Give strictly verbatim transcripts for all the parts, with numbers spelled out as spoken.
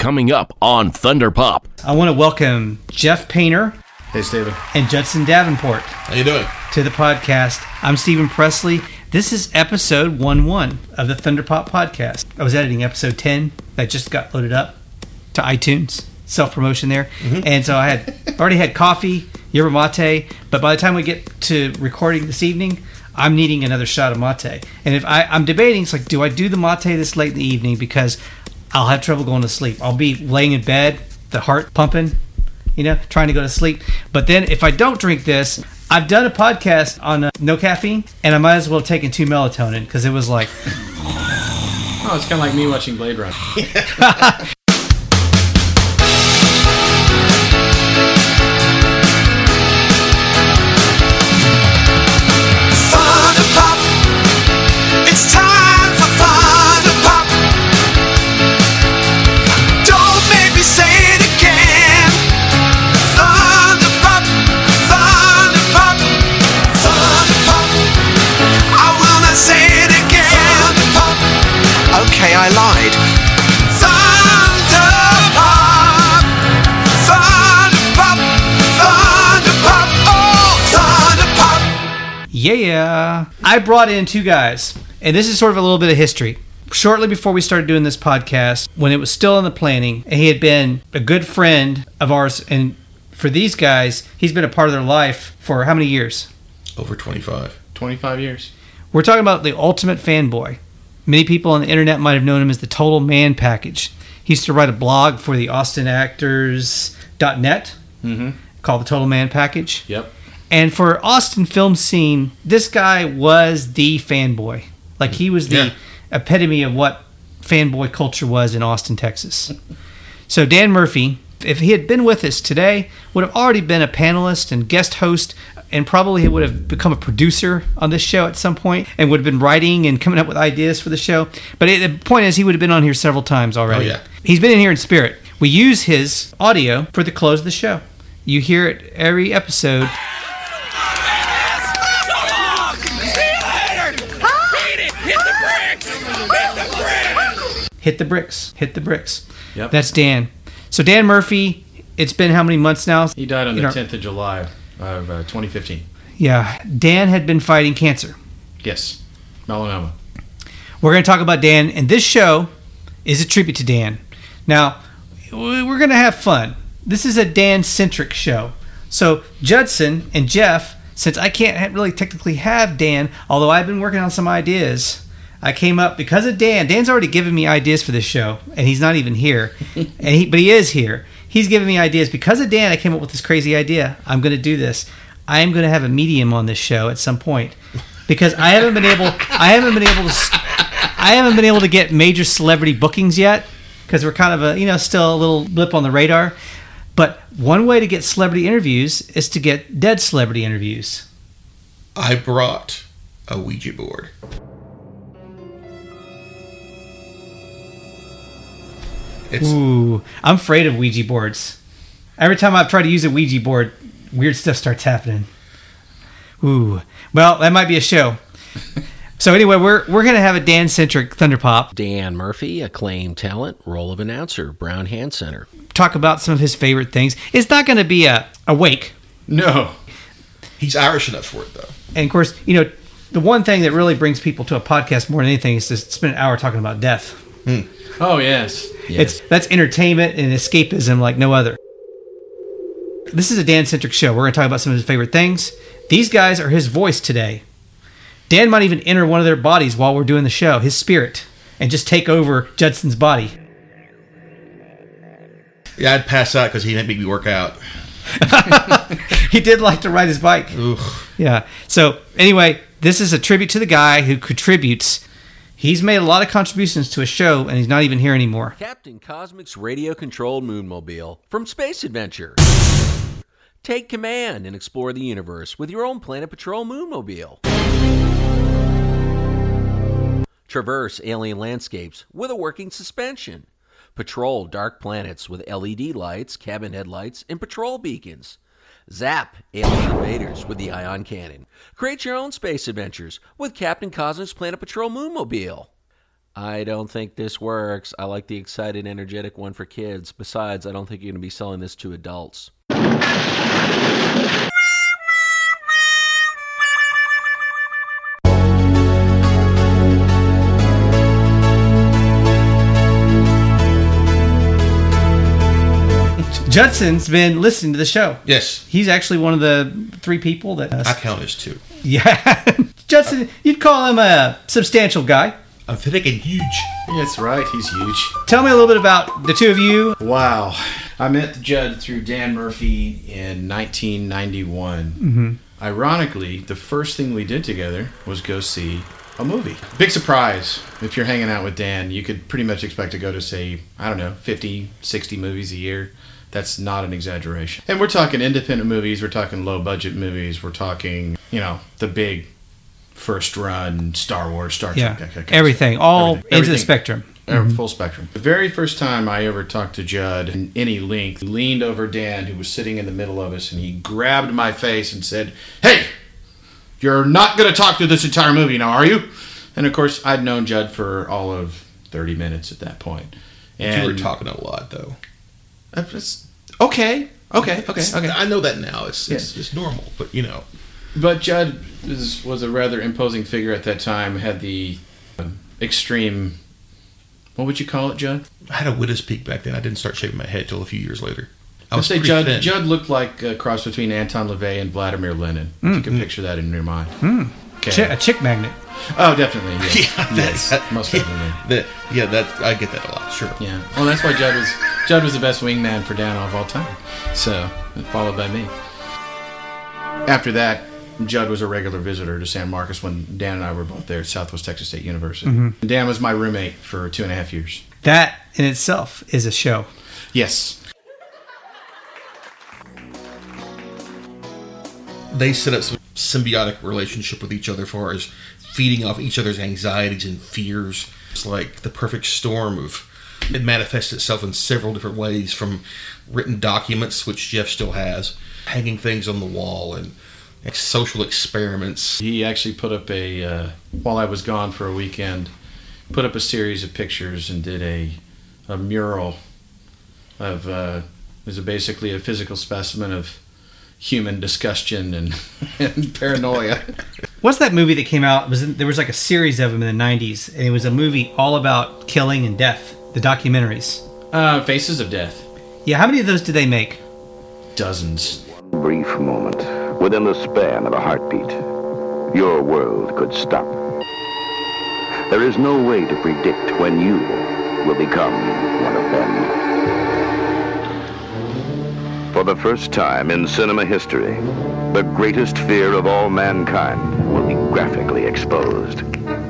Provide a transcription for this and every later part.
coming up on Thunder Pop. I want to welcome Jeff Painter. Hey, Steven. And Judson Davenport. How you doing? To the podcast. I'm Stephen Presley. This is episode one one of the Thunder Pop podcast. I was editing episode ten that just got loaded up to iTunes. Self-promotion there. Mm-hmm. And so I had already had coffee, yerba mate, but by the time we get to recording this evening, I'm needing another shot of mate. And if I, I'm debating, it's like, do I do the mate this late in the evening? Because I'll have trouble going to sleep. I'll be laying in bed, the heart pumping, you know, trying to go to sleep. But then if I don't drink this, I've done a podcast on uh, no caffeine, and I might as well have taken two melatonin, because it was like... Oh, it's kind of like me watching Blade Runner. It's time for Thunder Pop. Don't make me say it again. Thunder Pop, Thunder Pop, Thunder Pop. I will not say it again. Thunder Pop. Okay, I lied. Thunder Pop, Thunder Pop, Thunder Pop, oh, Thunder Pop. Yeah. I brought in two guys. And this is sort of a little bit of history. Shortly before we started doing this podcast, when it was still in the planning, and he had been a good friend of ours, and for these guys, he's been a part of their life for how many years? Over twenty-five. twenty-five years. We're talking about the ultimate fanboy. Many people on the internet might have known him as the Total Man Package. He used to write a blog for the Austin Actors dot net mm-hmm. called the Total Man Package. Yep. And for Austin film scene, this guy was the fanboy. Like, he was the yeah. epitome of what fanboy culture was in Austin, Texas. So Dan Murphy, if he had been with us today, would have already been a panelist and guest host, and probably he would have become a producer on this show at some point, and would have been writing and coming up with ideas for the show. But it, the point is, he would have been on here several times already. Oh, yeah. He's been in here in spirit. We use his audio for the close of the show. You hear it every episode. Hit the bricks. Hit the bricks. Yep. That's Dan. So Dan Murphy, it's been how many months now? He died on you the know, tenth of July of uh, twenty fifteen. Yeah. Dan had been fighting cancer. Yes. Melanoma. We're going to talk about Dan, and this show is a tribute to Dan. Now, we're going to have fun. This is a Dan-centric show. So Judson and Jeff, since I can't really technically have Dan, although I've been working on some ideas... I came up because of Dan. Dan's already given me ideas for this show, and he's not even here. and he, But he is here. He's giving me ideas. Because of Dan, I came up with this crazy idea. I'm going to do this. I am going to have a medium on this show at some point, because I haven't been able. I haven't been able to. I haven't been able to get major celebrity bookings yet, because we're kind of a you know still a little blip on the radar. But one way to get celebrity interviews is to get dead celebrity interviews. I brought a Ouija board. It's, Ooh, I'm afraid of Ouija boards. Every time I've tried to use a Ouija board, weird stuff starts happening. Ooh, well, that might be a show. So anyway, we're we're gonna have a Dan-centric Thunder Pop. Dan Murphy, acclaimed talent, role of announcer, Brown Hand Center. Talk about some of his favorite things. It's not going to be a a wake. No, he's Irish enough for it though. And of course, you know, the one thing that really brings people to a podcast more than anything is to spend an hour talking about death. Hmm. Oh, yes. yes. It's that's entertainment and escapism like no other. This is a Dan-centric show. We're going to talk about some of his favorite things. These guys are his voice today. Dan might even enter one of their bodies while we're doing the show, his spirit, and just take over Judson's body. Yeah, I'd pass out because he didn't make me work out. He did like to ride his bike. Oof. Yeah. So anyway, this is a tribute to the guy who contributes. He's made a lot of contributions to a show, and he's not even here anymore. Captain Cosmic's radio-controlled moonmobile from Space Adventure. Take command and explore the universe with your own Planet Patrol moonmobile. Traverse alien landscapes with a working suspension. Patrol dark planets with L E D lights, cabin headlights, and patrol beacons. Zap alien invaders with the ion cannon. Create your own space adventures with Captain Cosmic's Planet Patrol moonmobile. I don't think this works. I like the excited, energetic one for kids. Besides, I don't think you're going to be selling this to adults. Judson's been listening to the show. Yes. He's actually one of the three people that... Uh, I count as two. Yeah. Judson, you'd call him a substantial guy. I'm thick and huge. That's right. He's huge. Tell me a little bit about the two of you. Wow. I met Judd through Dan Murphy in nineteen ninety-one. Mm-hmm. Ironically, the first thing we did together was go see a movie. Big surprise. If you're hanging out with Dan, you could pretty much expect to go to, say, I don't know, fifty, sixty movies a year. That's not an exaggeration. And we're talking independent movies, we're talking low-budget movies, we're talking, you know, the big first-run Star Wars, Star Yeah, Trek. that kind of everything. stuff. All Everything. into the Everything. spectrum. Uh, Full spectrum. The very first time I ever talked to Judd in any length, he leaned over Dan, who was sitting in the middle of us, and he grabbed my face and said, "Hey, you're not going to talk through this entire movie now, are you?" And of course, I'd known Judd for all of thirty minutes at that point. And You were talking a lot, though. It's, okay, okay, okay, okay. I know that now. It's it's, it's normal, but you know. But Judd was, was a rather imposing figure at that time. Had the um, extreme. What would you call it, Judd? I had a widow's peak back then. I didn't start shaving my head till a few years later. I I would was say pretty Judd. thin. Judd looked like a cross between Anton LaVey and Vladimir Lenin. If you can picture that in your mind. Mm. Okay. Chi- a chick magnet. Oh, definitely. Yes. Yeah, yes, that- most definitely. That, yeah, that I get that a lot. Sure. Yeah. Well, that's why Judd was Judd was the best wingman for Dan of all time. So, followed by me. After that, Judd was a regular visitor to San Marcos when Dan and I were both there at Southwest Texas State University. Mm-hmm. Dan was my roommate for two and a half years. That in itself is a show. Yes. They set up some symbiotic relationship with each other as far as feeding off each other's anxieties and fears. It's like the perfect storm of it manifests itself in several different ways, from written documents, which Jeff still has, hanging things on the wall, and like social experiments. He actually put up a, uh, while I was gone for a weekend, put up a series of pictures and did a, a mural of, uh, it was basically a physical specimen of human disgustion and, and paranoia. What's that movie that came out? It was there was like a series of them in the nineties, and it was a movie all about killing and death. The documentaries. Uh, Faces of Death. Yeah, how many of those did they make? Dozens. Brief moment, within the span of a heartbeat, your world could stop. There is no way to predict when you will become one of them. For the first time in cinema history, the greatest fear of all mankind will be graphically exposed.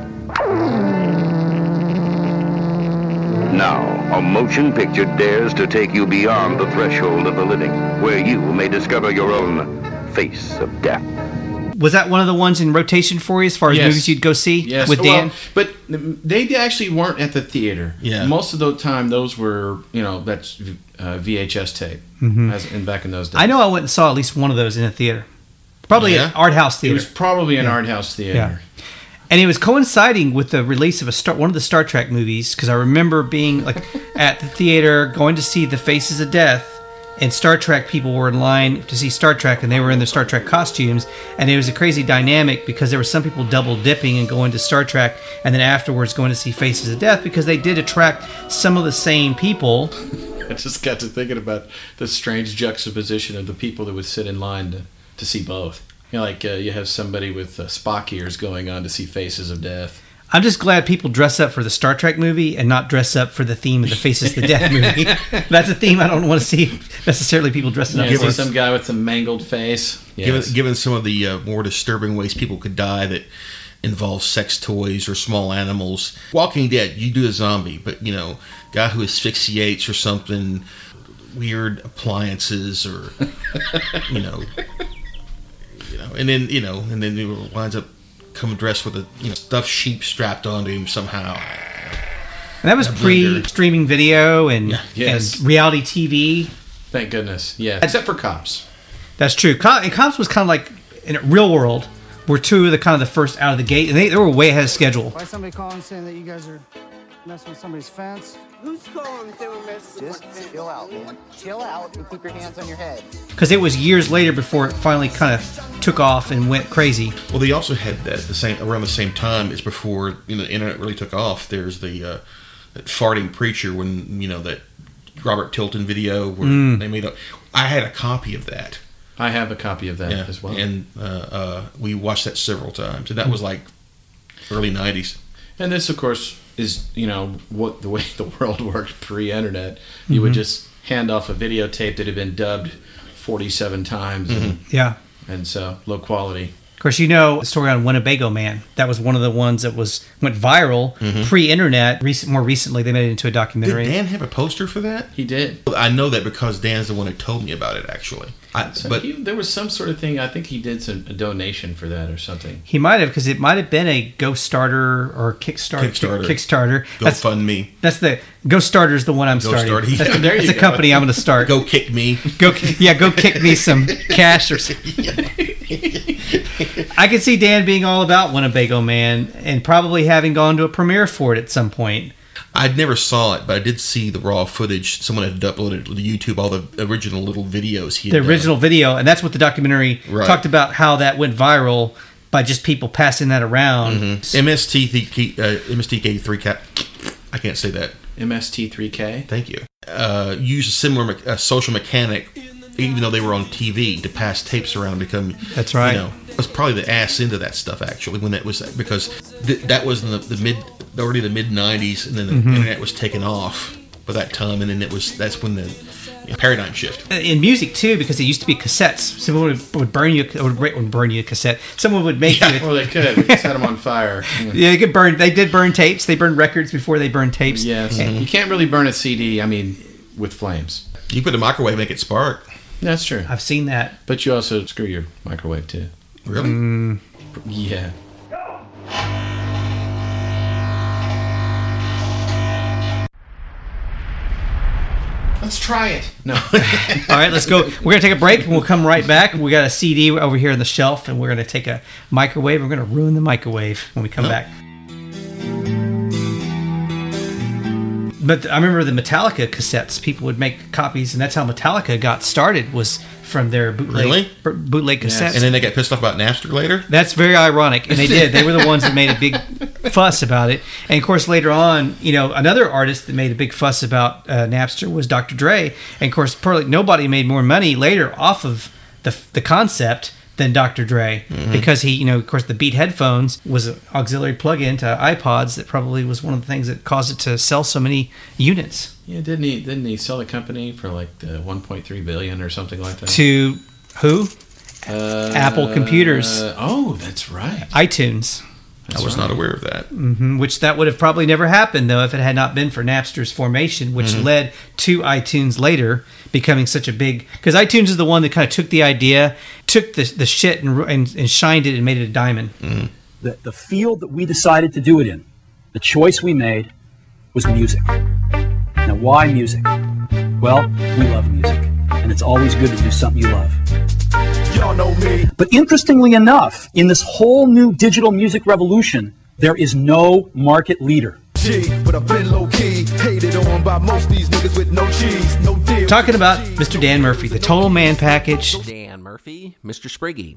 Now, a motion picture dares to take you beyond the threshold of the living, where you may discover your own face of death. Was that one of the ones in rotation for you as far as Yes. movies you'd go see Yes. with Dan? Well, but they actually weren't at the theater. Yeah. Most of the time, those were, you know, that's uh, V H S tape. As in back in those days. I know I went and saw at least one of those in a theater. Probably Yeah? an art house It theater. was probably an art house theater. Yeah. And it was coinciding with the release of a Star, one of the Star Trek movies, because I remember being like at the theater going to see The Faces of Death, and Star Trek people were in line to see Star Trek, and they were in their Star Trek costumes, and it was a crazy dynamic because there were some people double dipping and going to Star Trek, and then afterwards going to see Faces of Death, because they did attract some of the same people. I just got to thinking about the strange juxtaposition of the people that would sit in line to, to see both. You know, like uh, you have somebody with uh, Spock ears going on to see Faces of Death. I'm just glad people dress up for the Star Trek movie and not dress up for the theme of the Faces of Death movie. That's a theme I don't want to see necessarily people dressing up Yeah, for. see some guy with some mangled face. Yes. Given, given some of the uh, more disturbing ways people could die that involve sex toys or small animals. Walking Dead, you do a zombie, but you know, guy who asphyxiates or something, weird appliances, or you know, you know, and then you know, and then he winds up coming dressed with a you know stuffed sheep strapped onto him somehow. And that was A pre blender. streaming video and, Yes. and reality T V. Thank goodness. Yeah. Except for Cops. That's true. Co- and Cops was kind of like in a real world were two of the kind of the first out of the gate, and they, they were way ahead of schedule. Why is somebody calling saying that you guys are messing with somebody's fence? Who's calling and saying we're messing? Just chill out, man. Chill out and keep your hands on your head. Because it was years later before it finally kind of took off and went crazy. Well, they also had that at the same around the same time as before you know the internet really took off. There's the uh, that farting preacher when you know that Robert Tilton video where Mm. they made a. I had a copy of that. I have a copy of that Yeah, as well. and uh, uh, we watched that several times, and that was like early nineties. And this, of course, is you know what the way the world worked pre-internet. You would just hand off a videotape that had been dubbed forty-seven times, and, Yeah. and so low quality. Of course, you know the story on Winnebago Man. That was one of the ones that was went viral pre-internet. Recent, more recently, they made it into a Did documentary. Dan have a poster for that? He did. I know that because Dan's the one who told me about it, actually. I, So but he, there was some sort of thing. I think he did some a donation for that or something. He might have, because it might have been a Ghost Starter or Kickstarter. Kickstarter. Kickstarter. Go That's, fund me. that's the Ghost Starter is the one I'm Go starting. Starter. That's, Yeah, there that's you a go. company I'm going to start. Go kick me. Go, yeah, go kick me some cash or something. I could see Dan being all about Winnebago Man and probably having gone to a premiere for it at some point. I never saw it, but I did see the raw footage. Someone had uploaded to YouTube all the original little videos he had The done. original video, and that's what the documentary Right. talked about, how that went viral by just people passing that around. M S T th- uh, M S T K three cap. I can't say that. M S T three K. Thank you. Uh, used a similar me- uh, social mechanic, even though they were on T V, to pass tapes around and become. That's right. You know, it was probably the ass into that stuff actually when that was because th- that was in the, the mid, already the mid nineties, and then the Mm-hmm. internet was taking off by that time, and then it was that's when the you know, paradigm shift. In music too, because it used to be cassettes. Someone would, would burn you, would, would burn you a cassette. Someone would make you. Well, they could set them on fire. Yeah, they could burn. They did burn tapes. They burned records before they burned tapes. Yes, you can't really burn a C D. I mean, with flames. You put a microwave, make it spark. That's true. I've seen that. But you also screw your microwave too. Really? Mm. Yeah. Let's try it. No. All right, let's go. We're gonna take a break, and we'll come right back. We got a C D over here on the shelf, and we're gonna take a microwave. We're gonna ruin the microwave when we come Huh? back. But I remember the Metallica cassettes. People would make copies, and that's how Metallica got started. Was from their bootleg, Really? b- bootleg cassettes. And then they got pissed off about Napster later. That's very ironic, and they did. They were the ones that made a big fuss about it. And of course, later on, you know, another artist that made a big fuss about uh, Napster was Doctor Dre. And of course, probably nobody made more money later off of the the concept than Doctor Dre, because he, you know, of course, the Beat headphones was an auxiliary plug-in to iPods that probably was one of the things that caused it to sell so many units. Yeah, didn't he? Didn't he sell the company for like uh, one point three billion or something like that? To who? Uh, Apple computers. Oh, that's right. iTunes. That's I was right. not aware of that. Mhm, which that would have probably never happened though if it had not been for Napster's formation, which led to iTunes later becoming such a big. Because iTunes is the one that kind of took the idea, took the the shit and, and, and shined it and made it a diamond. The, the field that we decided to do it in, the choice we made was music. Now, why music? Well, we love music, and it's always good to do something you love. Y'all know me. But interestingly enough, in this whole new digital music revolution, there is no market leader. G, but I've been low key, hated on by most these niggas with no cheese, no deal. Talking about Mister Dan Murphy, the Total Man Package. Dan Murphy, Mister Spriggy.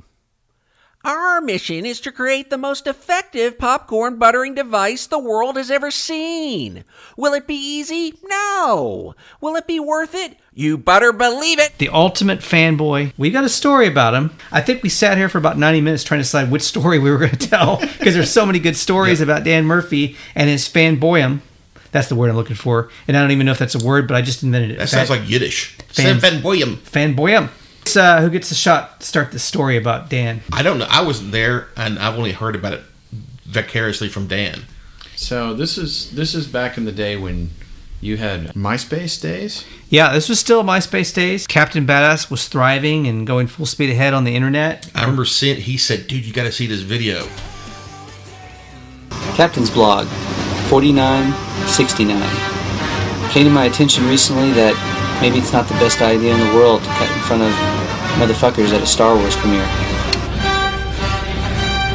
Our mission is to create the most effective popcorn buttering device the world has ever seen. Will it be easy? No. Will it be worth it? You better believe it. The ultimate fanboy. We got a story about him. I think we sat here for about ninety minutes trying to decide which story we were going to tell because there's so many good stories about Dan Murphy and his fanboyum. That's the word I'm looking for. And I don't even know if that's a word, but I just invented it. That sounds like Yiddish. Fan- Fan Boyum. fanboyum. Uh, who gets the shot to start the story about Dan? I don't know. I wasn't there, and I've only heard about it vicariously from Dan. So this is this is back in the day when you had MySpace days. Yeah, this was still MySpace days. Captain Badass was thriving and going full speed ahead on the internet. I remember seeing. He said, "Dude, you got to see this video." Captain's blog, forty-nine sixty-nine. Came to my attention recently that maybe it's not the best idea in the world to cut in front of motherfuckers at a Star Wars premiere.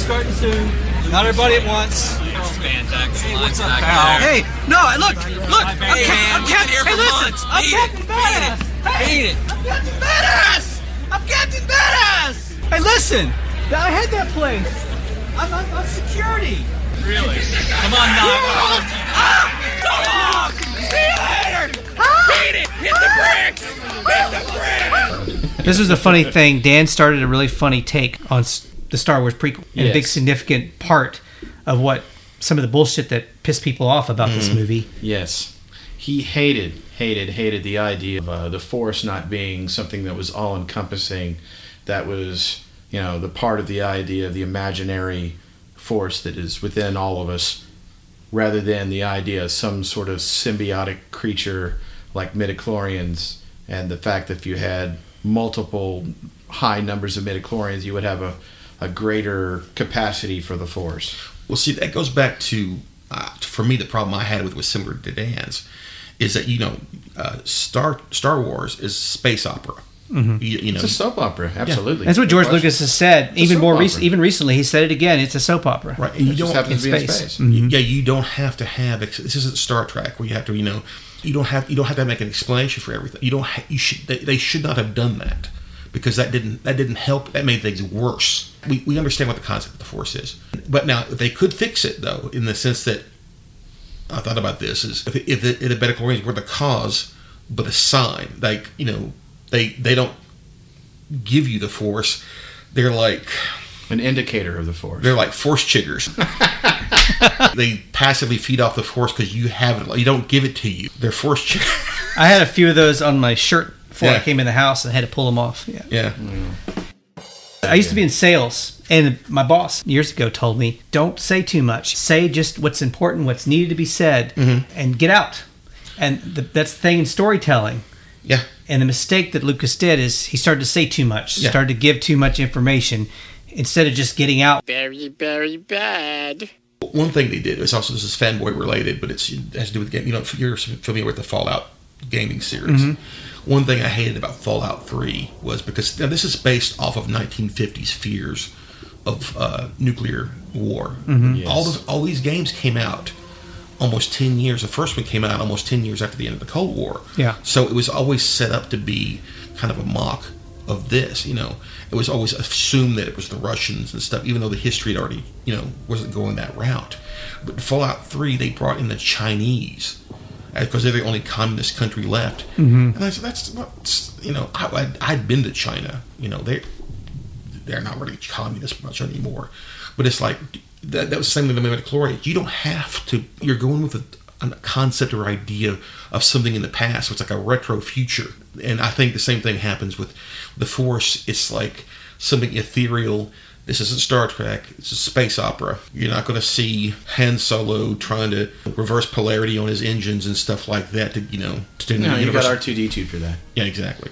starting soon. Not everybody at once. Spandex. Hey, what's up, pal? Hey, no, look, look. I'm, Hey, Cap- man, I'm we Captain. been here Hey, for listen. months. I'm Beat Captain it. Badass. Hey, Beat it. I'm Captain Badass. I'm Captain Badass. Hey, listen. I had that place. I'm on, on security. Really? Come on, knock. Ah! So long. See you later. Beat it. Hit the bricks. Hit the bricks. This was a funny thing. Dan started a really funny take on s- the Star Wars prequel, and a big Yes. significant part of what some of the bullshit that pissed people off about this movie. Yes. He hated, hated, hated the idea of uh, the Force not being something that was all-encompassing, that was, you know, the part of the idea of the imaginary force that is within all of us, rather than the idea of some sort of symbiotic creature like midichlorians, and the fact that if you had multiple high numbers of midichlorians, you would have a, a greater capacity for the Force. Well, see, that goes back to, uh, for me, the problem I had with was similar to Dan's, is that, you know, uh, Star Star Wars is space opera. Mhm. You, you know, It's a soap opera, absolutely. That's what George No question. Lucas has said. It's a Even soap more opera. recent, even recently, he said it again. It's a soap opera. Right, and you It just don't happens to be in space. Mhm. Yeah, you don't have to have. This isn't Star Trek where you have to, you know, you don't have you don't have to make an explanation for everything. You don't. Ha- you should. They, they should not have done that because that didn't that didn't help. That made things worse. We we understand what the concept of the Force is, but now they could fix it though, in the sense that I thought about this is if, if the, if the midichlorians were the cause, but a sign, like you know, they they don't give you the Force. They're like an indicator of the Force. They're like Force chiggers. They passively feed off the Force because you have it. You don't give it to you. They're Force chiggers. I had a few of those on my shirt before Yeah. I came in the house and had to pull them off. Yeah. Yeah. I used to be in sales, and my boss years ago told me, "Don't say too much. Say just what's important, what's needed to be said, and get out." And the, that's the thing in storytelling. Yeah. And the mistake that Lucas did is he started to say too much, Yeah. started to give too much information instead of just getting out. Very, very bad. One thing they did is also this is fanboy related, but it's, it has to do with game. You know, if you're familiar with the Fallout gaming series. Mhm. One thing I hated about Fallout three was because now this is based off of nineteen fifties fears of uh, nuclear war. Mhm. Yes. All those, all these games came out almost ten years. The first one came out almost ten years after the end of the Cold War. Yeah. So it was always set up to be kind of a mock of this, you know. It was always assumed that it was the Russians and stuff, even though the history had already, you know, wasn't going that route. But in Fallout three, they brought in the Chinese because they're the only communist country left. Mhm. And I said, that's not, you know, I, I'd, I'd been to China. You know, they they're not really communist much anymore. But it's like, that, that was the same with the midichlorians. You don't have to, you're going with a, a concept or idea of something in the past. So it's like a retro future. And I think the same thing happens with the Force. It's like something ethereal. This isn't Star Trek. It's a space opera. You're not going to see Han Solo trying to reverse polarity on his engines and stuff like that. To you know, to No, you got universe- R two D two for that. Yeah, exactly.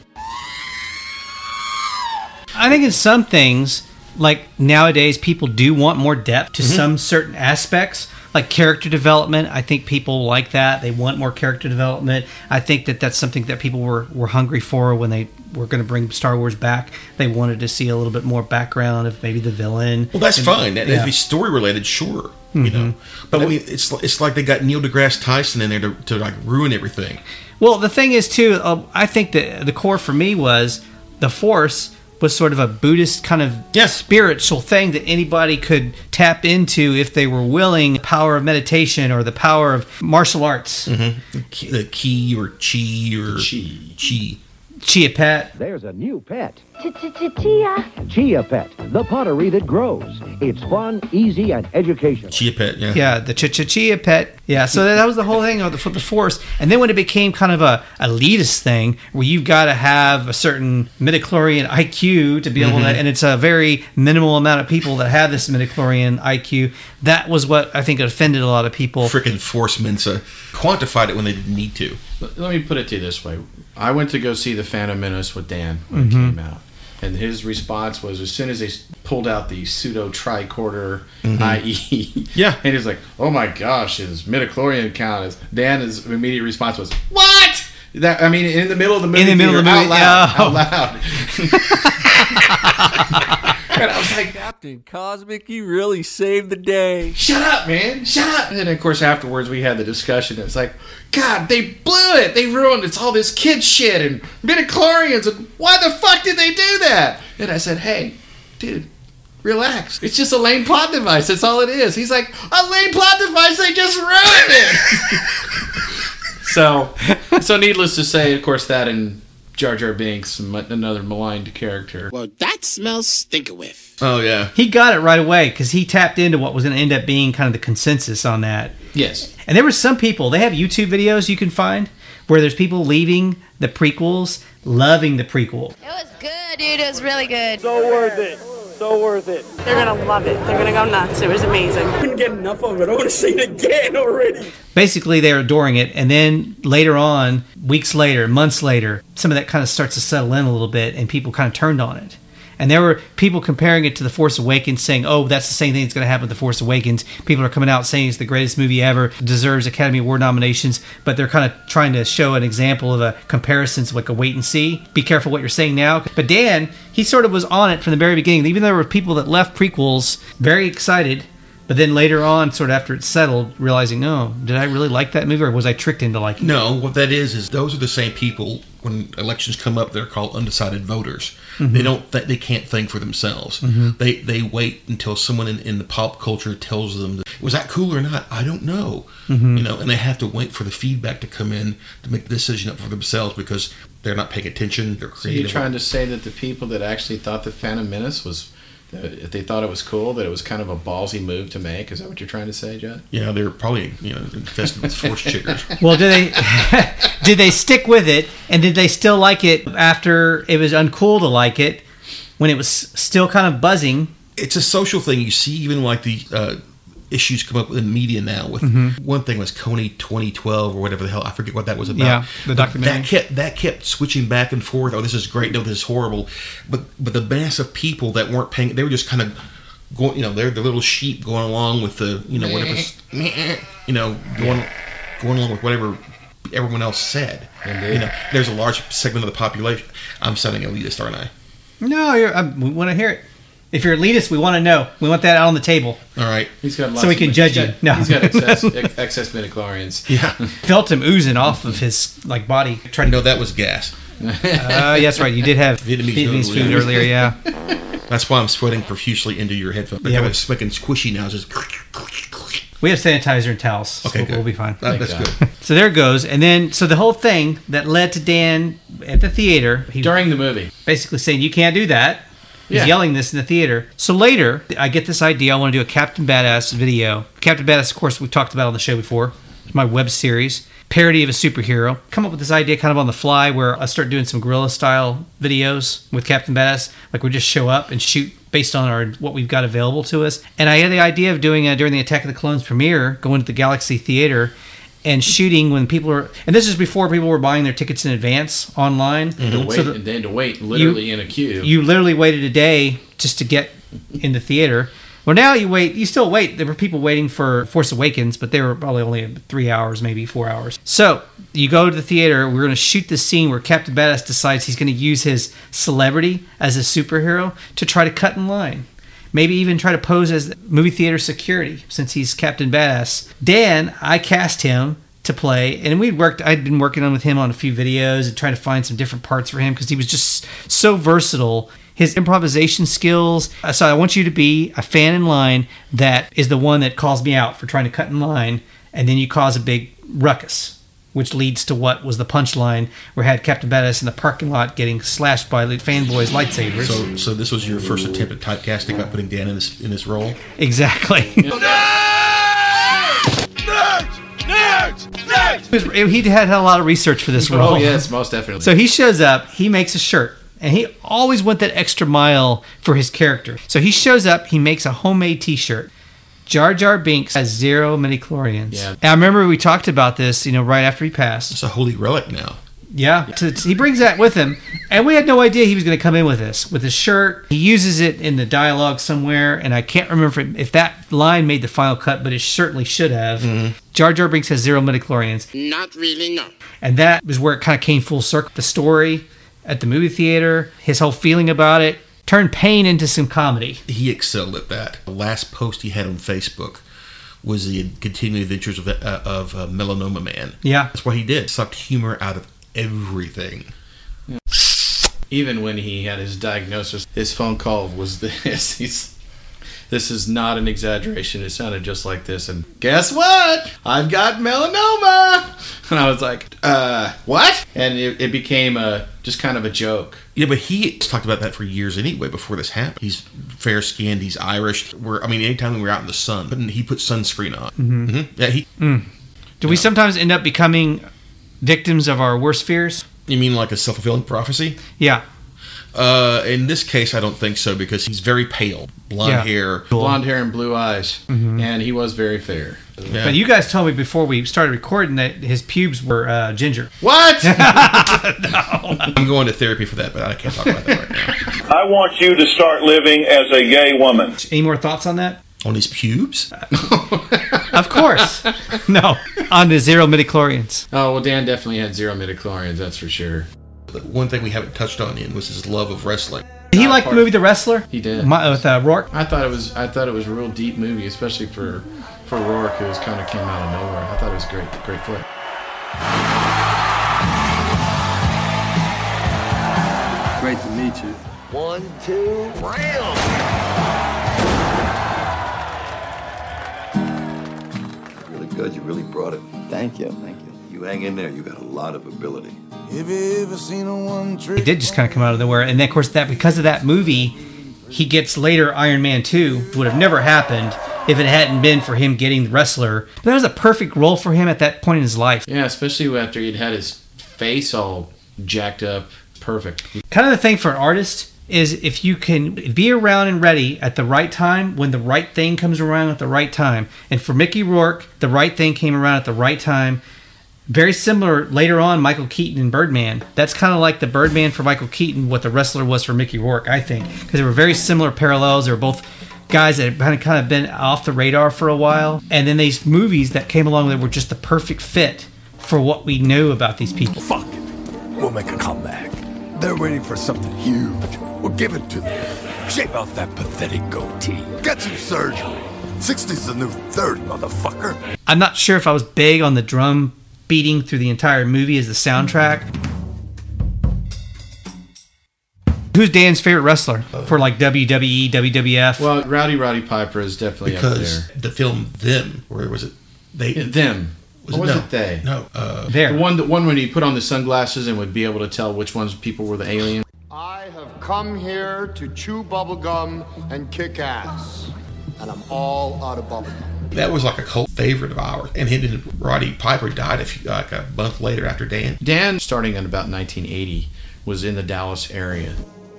I think in some things, like nowadays, people do want more depth to Mm-hmm. some certain aspects, like character development. I think people like that. They want more character development. I think that that's something that people were, were hungry for when they were going to bring Star Wars back. They wanted to see a little bit more background of maybe the villain. Well, that's And- fine. That, yeah. If it's story related, sure. You Mhm. know, but I mean, it's it's like they got Neil deGrasse Tyson in there to, to like ruin everything. Well, the thing is, too, uh, I think that the core for me was the Force was sort of a Buddhist kind of spiritual thing that anybody could tap into if they were willing. The power of meditation or the power of martial arts. Mm-hmm. The, ki, the ki or chi or chi. Chi. Chia Pet. There's a new pet. Chia. Chia Pet, the pottery that grows. It's fun, easy, and educational. Chia Pet, yeah. Yeah, the Ch Ch Chia Pet. Yeah, so that was the whole thing of the, for the Force. And then when it became kind of a elitist thing where you've got to have a certain midichlorian I Q to be able Mhm. to, and it's a very minimal amount of people that have this midichlorian I Q, that was what I think offended a lot of people. Freaking Force Mensa quantified it when they didn't need to. Let let me put it to you this way. I went to go see The Phantom Menace with Dan when Mhm. it came out. And his response was, as soon as they pulled out the pseudo tricorder Mhm. I E, yeah, and he's like, "Oh my gosh, his midichlorian count is." Dan's immediate response was, "What?" That I mean, in the middle of the movie, In the middle of the theater, movie, out loud, yeah. out loud. And I was like, Captain Cosmic, you really saved the day. shut up, man. Shut up. And then, of course, afterwards, we had the discussion. It's like, God, they blew it. They ruined it. It's all this kid shit and midichlorians. And why the fuck did they do that? And I said, hey, dude, relax. It's just a lame plot device. That's all it is. He's like, a lame plot device? They just ruined it. so, so needless to say, of course, that and Jar Jar Binks, another maligned character. Well, that smells stinker whiff. Oh, yeah. He got it right away because he tapped into what was going to end up being kind of the consensus on that. Yes. And there were some people, they have YouTube videos you can find where there's people leaving the prequels, loving the prequel. It was good, dude. It was really good. So worth it. So worth it. They're going to love it. They're going to go nuts. It was amazing. I couldn't get enough of it. I want to see it again already. Basically, they're adoring it. And then later on, weeks later, months later, some of that kind of starts to settle in a little bit and people kind of turned on it. And there were people comparing it to The Force Awakens, saying, oh, that's the same thing that's going to happen with The Force Awakens. People are coming out saying it's the greatest movie ever, deserves Academy Award nominations, but they're kind of trying to show an example of a comparison, so like a wait and see. Be careful what you're saying now. But Dan, he sort of was on it from the very beginning. Even though there were people that left prequels very excited, but then later on, sort of after it settled, realizing, no, did I really like that movie, or was I tricked into liking it? No, what that is, is those are the same people, when elections come up, they're called undecided voters. Mm-hmm. They don't, th- they can't think for themselves. Mm-hmm. They they wait until someone in, in the pop culture tells them, was that cool or not? I don't know. Mm-hmm. You know, and they have to wait for the feedback to come in to make the decision up for themselves because they're not paying attention. They're So creative. you're trying to say that the people that actually thought the Phantom Menace was, uh, if they thought it was cool, that it was kind of a ballsy move to make? Is that what you're trying to say, Judd? Yeah, they're probably, you know, infested with force chickers. Well, did they did they stick with it, and did they still like it after it was uncool to like it, when it was still kind of buzzing? It's a social thing. You see even like the uh, issues come up in media now with Mhm. one thing was Coney twenty twelve or whatever the hell, I forget what that was about. Yeah, the But documentary. that kept that kept switching back and forth. Oh, this is great. No, this is horrible. But but the mass of people that weren't paying, they were just kind of going, you know, they're the little sheep going along with the, you know, whatever, you know, going going along with whatever everyone else said. Indeed. You know, there's a large segment of the population. I'm sounding elitist, aren't I? No, you're, I, we want to hear it. If you're elitist, we want to know. We want that out on the table. All right. He's got lots So we of- can judge he's you. got- No. He's got excess, ex- excess midichlorians. Yeah. Felt him oozing off of his like body. Trying No, that was gas. Uh, yes, right. You did have Vietnamese, Vietnamese noodle, food yeah. earlier, yeah. That's why I'm sweating profusely into your headphones. Yeah, Yeah, we- it's making squishy now. It's just We have sanitizer and towels. Okay, so good. we'll be fine. That- that's good. So there it goes. And then, so the whole thing that led to Dan at the theater. He During the movie. basically saying, you can't do that. He's Yeah. yelling this in the theater. So later, I get this idea. I want to do a Captain Badass video. Captain Badass, of course, we talked about on the show before. It's my web series. Parody of a superhero. Come up with this idea kind of on the fly where I start doing some guerrilla style videos with Captain Badass. Like we just show up and shoot based on our what we've got available to us. And I had the idea of doing uh, during the Attack of the Clones premiere, going to the Galaxy Theater and shooting when people are, and this is before people were buying their tickets in advance online. To wait, So the- and then to wait literally in a queue. you literally waited a day just to get in the theater. Well, now you wait. You still wait. There were people waiting for Force Awakens, but they were probably only three hours, maybe four hours. So you go to the theater. We're going to shoot this scene where Captain Badass decides he's going to use his celebrity as a superhero to try to cut in line. Maybe even try to pose as movie theater security since he's Captain Badass. Dan, I cast him to play, and we'd worked. I'd been working on with him on a few videos and trying to find some different parts for him because he was just so versatile. His improvisation skills. So I want you to be a fan in line that is the one that calls me out for trying to cut in line, and then you cause a big ruckus, which leads to what was the punchline where I had Captain Badass in the parking lot getting slashed by the fanboys' lightsabers. So, so this was your first attempt at typecasting by putting Dan in this in this role. Exactly. Nerds! Nerds! He was- he had had a lot of research for this role. Oh, yes, most definitely. So he shows up, he makes a shirt, and he always went that extra mile for his character. So he shows up, he makes a homemade t-shirt. Jar Jar Binks has zero midichlorians. Yeah. And I remember we talked about this, you know, right after he passed. It's a holy relic now. Yeah, so it's- he brings that with him, and we had no idea he was going to come in with this, with his shirt. He uses it in the dialogue somewhere, and I can't remember if, if that line made the final cut, but it certainly should have. Mm-hmm. Jar Jar Binks has zero midichlorians. Not really, no. And that was where it kind of came full circle. The story at the movie theater, his whole feeling about it, turn pain into some comedy. He excelled at that. The last post he had on Facebook was the continuing adventures of, uh, of uh, Melanoma Man. Yeah. That's what he did. Sucked humor out of everything. Yeah. Even when he had his diagnosis, his phone call was this. He's, this is not an exaggeration. It sounded just like this. And guess what? I've got melanoma. And I was like, uh, what? And it, it became a just kind of a joke. Yeah, but he talked about that for years anyway before this happened. He's fair-skinned. He's Irish. We're, I mean, anytime we were out in the sun, he put sunscreen on. Mm-hmm. Mm-hmm. Yeah, he. Mm. Do we know. sometimes end up becoming victims of our worst fears? You mean like a self-fulfilling prophecy? Yeah. Uh, in this case, I don't think so because he's very pale, blonde yeah. hair, blonde hair and blue eyes, mm-hmm. and he was very fair. Yeah. But you guys told me before we started recording that his pubes were uh, ginger. What? No. I'm going to therapy for that, but I can't talk about that right now. I want you to start living as a gay woman. Any more thoughts on that? On his pubes? Of course. No. On the zero midichlorians. Oh, well, Dan definitely had zero midichlorians, that's for sure. The one thing we haven't touched on in was his love of wrestling. Did he like the movie The Wrestler? He did. My, with uh, Rourke? I thought it was I thought it was a real deep movie, especially for, for Rourke, who was kind of came out of nowhere. I thought it was a great, great flick. Great to meet you. One, two, round. Really good. You really brought it. Thank you. Thank you. You hang in there. You got a lot of ability. Have you ever seen a one trick? It did just kind of come out of nowhere, and then of course that because of that movie, he gets later Iron Man two. Would have never happened if it hadn't been for him getting the wrestler. But that was a perfect role for him at that point in his life. Yeah, especially after he'd had his face all jacked up. Perfect. Kind of the thing for an artist is if you can be around and ready at the right time when the right thing comes around at the right time. And for Mickey Rourke, the right thing came around at the right time. Very similar later on, Michael Keaton and Birdman. That's kind of like the Birdman for Michael Keaton, what the wrestler was for Mickey Rourke, I think. Because they were very similar parallels. They were both guys that had kind of been off the radar for a while. And then these movies that came along that were just the perfect fit for what we knew about these people. Fuck it. We'll make a comeback. They're waiting for something huge. We'll give it to them. Shave off that pathetic goatee. Get some surgery. sixty's the new thirty, motherfucker. I'm not sure if I was big on the drum beating through the entire movie as the soundtrack. Who's Dan's favorite wrestler for like W W E, W W F? Well, Rowdy Roddy Piper is definitely because up there. The film Them, where was it? They yeah, Them. Was or it, was no, it they? No. Uh, there. The one, the one when he put on the sunglasses and would be able to tell which ones people were the alien. I have come here to chew bubblegum and kick ass. And I'm all out of bubblegum. That was like a cult favorite of ours. And he did, Roddy Piper died a few, like a month later after Dan. Dan, starting in about nineteen eighty, was in the Dallas area.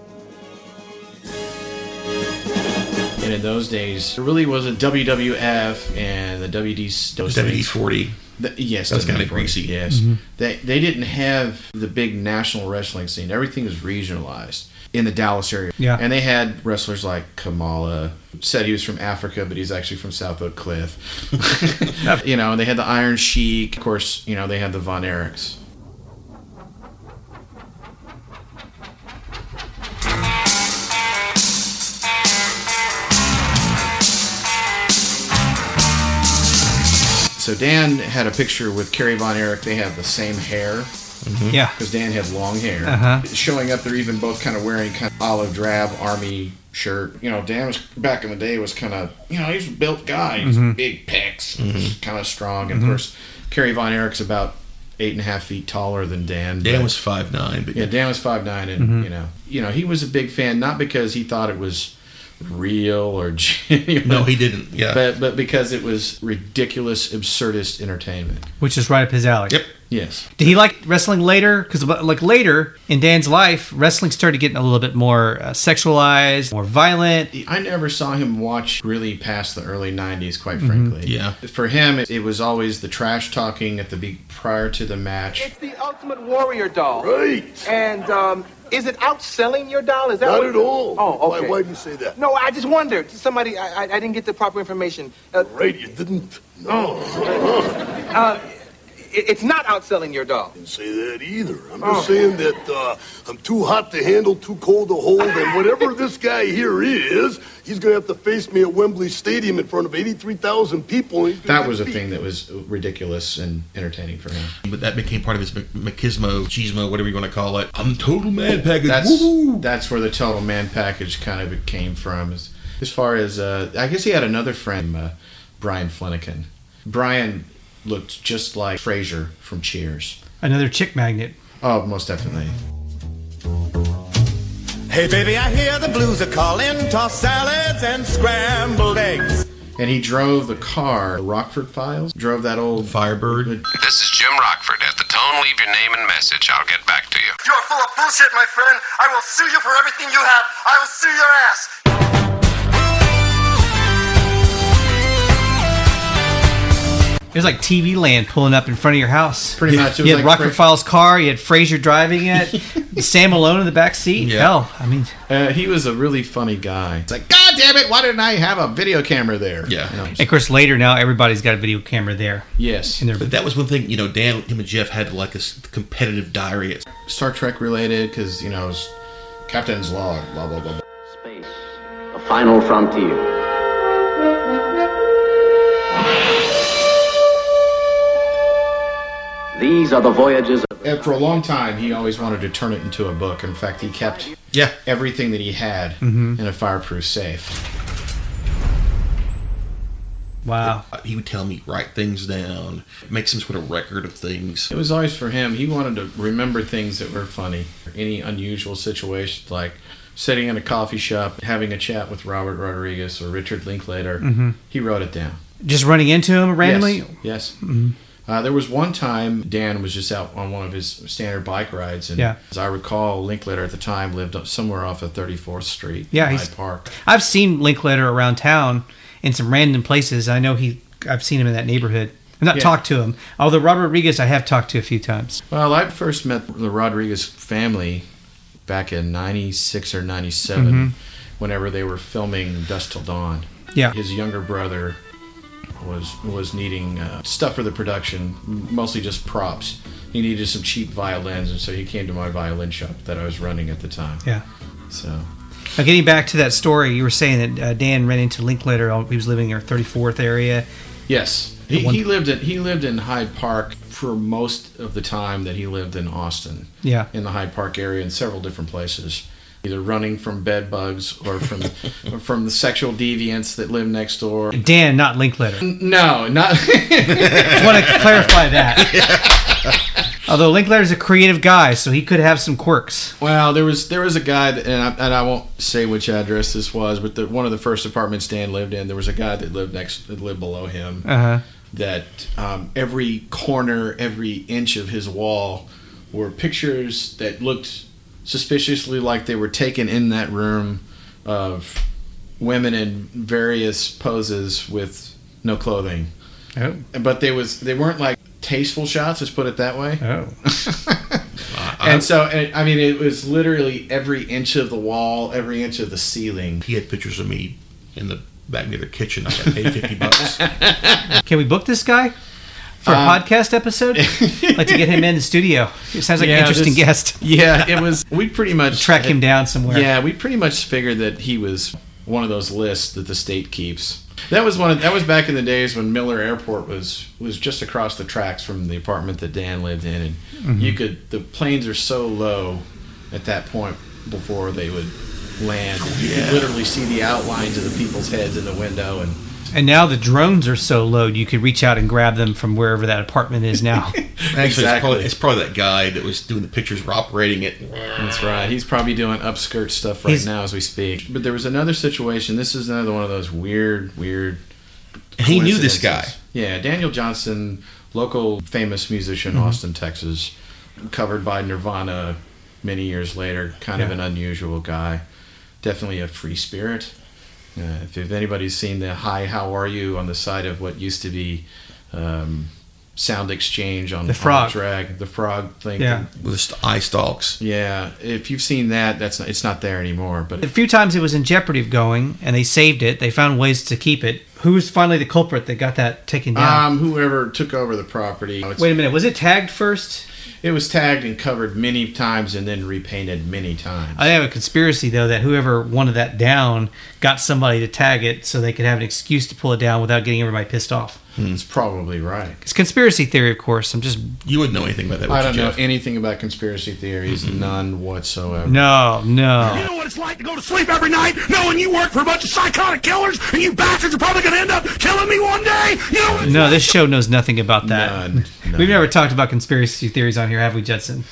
And in those days, there really wasn't W W F and the W D W D forty. The, yes, that was kind of greasy. Yes, mm-hmm. they they didn't have the big national wrestling scene. Everything was regionalized in the Dallas area. Yeah, and they had wrestlers like Kamala. Said he was from Africa, but he's actually from South Oak Cliff. You know, and they had the Iron Sheik. Of course, you know they had the Von Erichs. So Dan had a picture with Kerry Von Erich. They have the same hair. Mm-hmm. Yeah. Because Dan had long hair. Uh-huh. Showing up, they're even both kind of wearing kind of olive drab army shirt. You know, Dan was, back in the day, was kind of, you know, he was a built guy. He was mm-hmm. big pecs, mm-hmm. kind of strong. And mm-hmm. of course, Kerry Von Erich's about eight and a half feet taller than Dan. Dan but, was five nine. But yeah, Dan was five nine, and mm-hmm. you know, you know, he was a big fan, not because he thought it was real or genuine. No, he didn't. Yeah, but but because it was ridiculous, absurdist entertainment, which is right up his alley. Yep. Yes. Did he like wrestling later? Because like later in Dan's life, wrestling started getting a little bit more uh, sexualized, more violent. I never saw him watch really past the early nineties, quite mm-hmm. frankly. Yeah. For him, it, it was always the trash talking at the be prior to the match. It's the Ultimate Warrior doll. Right. And um, is it outselling your doll? Is that Not what... at all. Oh, okay. Why, why do you say that? No, I just wondered. Somebody, I, I, I didn't get the proper information. Uh, right, you didn't. No. uh, it, it's not outselling your doll. I didn't say that either. I'm just saying that uh, I'm too hot to handle, too cold to hold, and whatever this guy here is, he's going to have to face me at Wembley Stadium in front of eighty-three thousand people. And he's gonna That was a beat. thing that was ridiculous and entertaining for him. But that became part of his machismo, cheesemo, whatever you want to call it. I'm the total man package. That's Woo-hoo! that's where the total man package kind of came from. As, as far as uh, I guess he had another friend, uh, Brian Flanagan. Brian looked just like Frasier from Cheers. Another chick magnet. Oh, most definitely. Hey, baby, I hear the blues are calling. Tossed salads and scrambled eggs. And he drove the car, the Rockford Files, drove that old Firebird. This is Jim Rockford. At the tone, leave your name and message. I'll get back to you. You're full of bullshit, my friend. I will sue you for everything you have. I will sue your ass. It was like T V land pulling up in front of your house. Pretty much. It was You had like Rockford Fra- Files' car. You had Frasier driving it. Sam Malone in the back seat. Yeah. Hell, I mean, Uh, he was a really funny guy. It's like, God damn it, why didn't I have a video camera there? Yeah. You know? and of course, later now everybody's got a video camera there. Yes. In their, But that was one thing, you know, Dan, him and Jeff had like a s- competitive diary. Star Trek related, because, you know, it was Captain's Log, blah, blah, blah, blah. Space, a final frontier. These are the voyages of... And for a long time, he always wanted to turn it into a book. In fact, he kept Yeah. everything that he had Mhm. in a fireproof safe. wow. He would tell me, write things down, make some sort of record of things. It was always for him. He wanted to remember things that were funny. Any unusual situations, like sitting in a coffee shop, having a chat with Robert Rodriguez or Richard Linklater. Mhm. He wrote it down. Just running into him randomly. Yes. yes. Mhm. Uh, there was one time Dan was just out on one of his standard bike rides, and Yeah. as I recall, Linklater at the time lived up somewhere off of thirty-fourth Street, Yeah, in he's- Hyde Park. I've seen Linklater around town in some random places. I know he. I've seen him in that neighborhood. I've not Yeah. talked to him. Although Robert Rodriguez, I have talked to a few times. Well, I first met the Rodriguez family back in ninety-six or ninety-seven, Mhm. whenever they were filming Dusk Till Dawn. Yeah. His younger brother was was needing uh, stuff for the production, mostly just props. He needed some cheap violins, and so he came to my violin shop that I was running at the time. Yeah. So Now, getting back to that story, you were saying that uh, Dan ran into Linklater. He was living in our thirty-fourth area. yes, he, One- he lived in he lived in Hyde Park for most of the time that he lived in Austin. Yeah. In the Hyde Park area, in several different places, either running from bed bugs or from or from the sexual deviants that live next door. Dan, not Linklater. No, not. Just want to clarify that. Although Linklater's a creative guy, so he could have some quirks. Well, there was there was a guy, that, and, I, and I won't say which address this was, but the, one of the first apartments Dan lived in, there was a guy that lived next, that lived below him. Uh-huh. That um, every corner, every inch of his wall were pictures that looked suspiciously like they were taken in that room of women in various poses with no clothing. Oh. But they was they weren't like tasteful shots, let's put it that way. Oh. And so, and, I mean, it was literally every inch of the wall, every inch of the ceiling. He had pictures of me in the back near the kitchen. I got paid fifty bucks. Can we book this guy for a Um, podcast episode? I'd like to get him in the studio. It sounds like Yeah, an interesting this- guest. Yeah, it was. We pretty much Track him down somewhere. Yeah, we pretty much figured that he was one of those lists that the state keeps. That was one. Of, that was back in the days when Miller Airport was was just across the tracks from the apartment that Dan lived in, and Mhm. you could. The planes are so low at that point before they would land. You Yeah. could literally see the outlines of the people's heads in the window, and And now the drones are so low, you could reach out and grab them from wherever that apartment is now. Actually, it's, probably, it's probably that guy that was doing the pictures or operating it. That's right. He's probably doing upskirt stuff right He's- now as we speak. But there was another situation. This is another one of those weird, weird. And he knew this coincidences. guy. Yeah, Daniel Johnson, local famous musician, Mhm. Austin, Texas, covered by Nirvana many years later. Kind of Yeah. an unusual guy. Definitely a free spirit. Uh, if, if anybody's seen the "Hi, how are you" on the side of what used to be um, Sound Exchange on The on frog. drag, the frog thing. Yeah. With the st- eye stalks. Yeah, if you've seen that, that's not, it's not there anymore. But A few times it was in jeopardy of going, and they saved it. They found ways to keep it. who's finally the culprit that got that taken down? Um, whoever took over the property. It's, Wait a minute, was it tagged first? It was tagged and covered many times and then repainted many times. I have a conspiracy, though, that whoever wanted that down got somebody to tag it so they could have an excuse to pull it down without getting everybody pissed off. That's probably right. It's conspiracy theory, of course. I'm just... You wouldn't know anything about that, would I you, don't know Jeff? anything about conspiracy theories, Mm-hmm. none whatsoever. No, no. You know what it's like to go to sleep every night knowing you work for a bunch of psychotic killers and you bastards are probably going to end up killing me one day? You know what No, this show knows nothing about that. None, none. We've never talked about conspiracy theories on here, have we, Judson?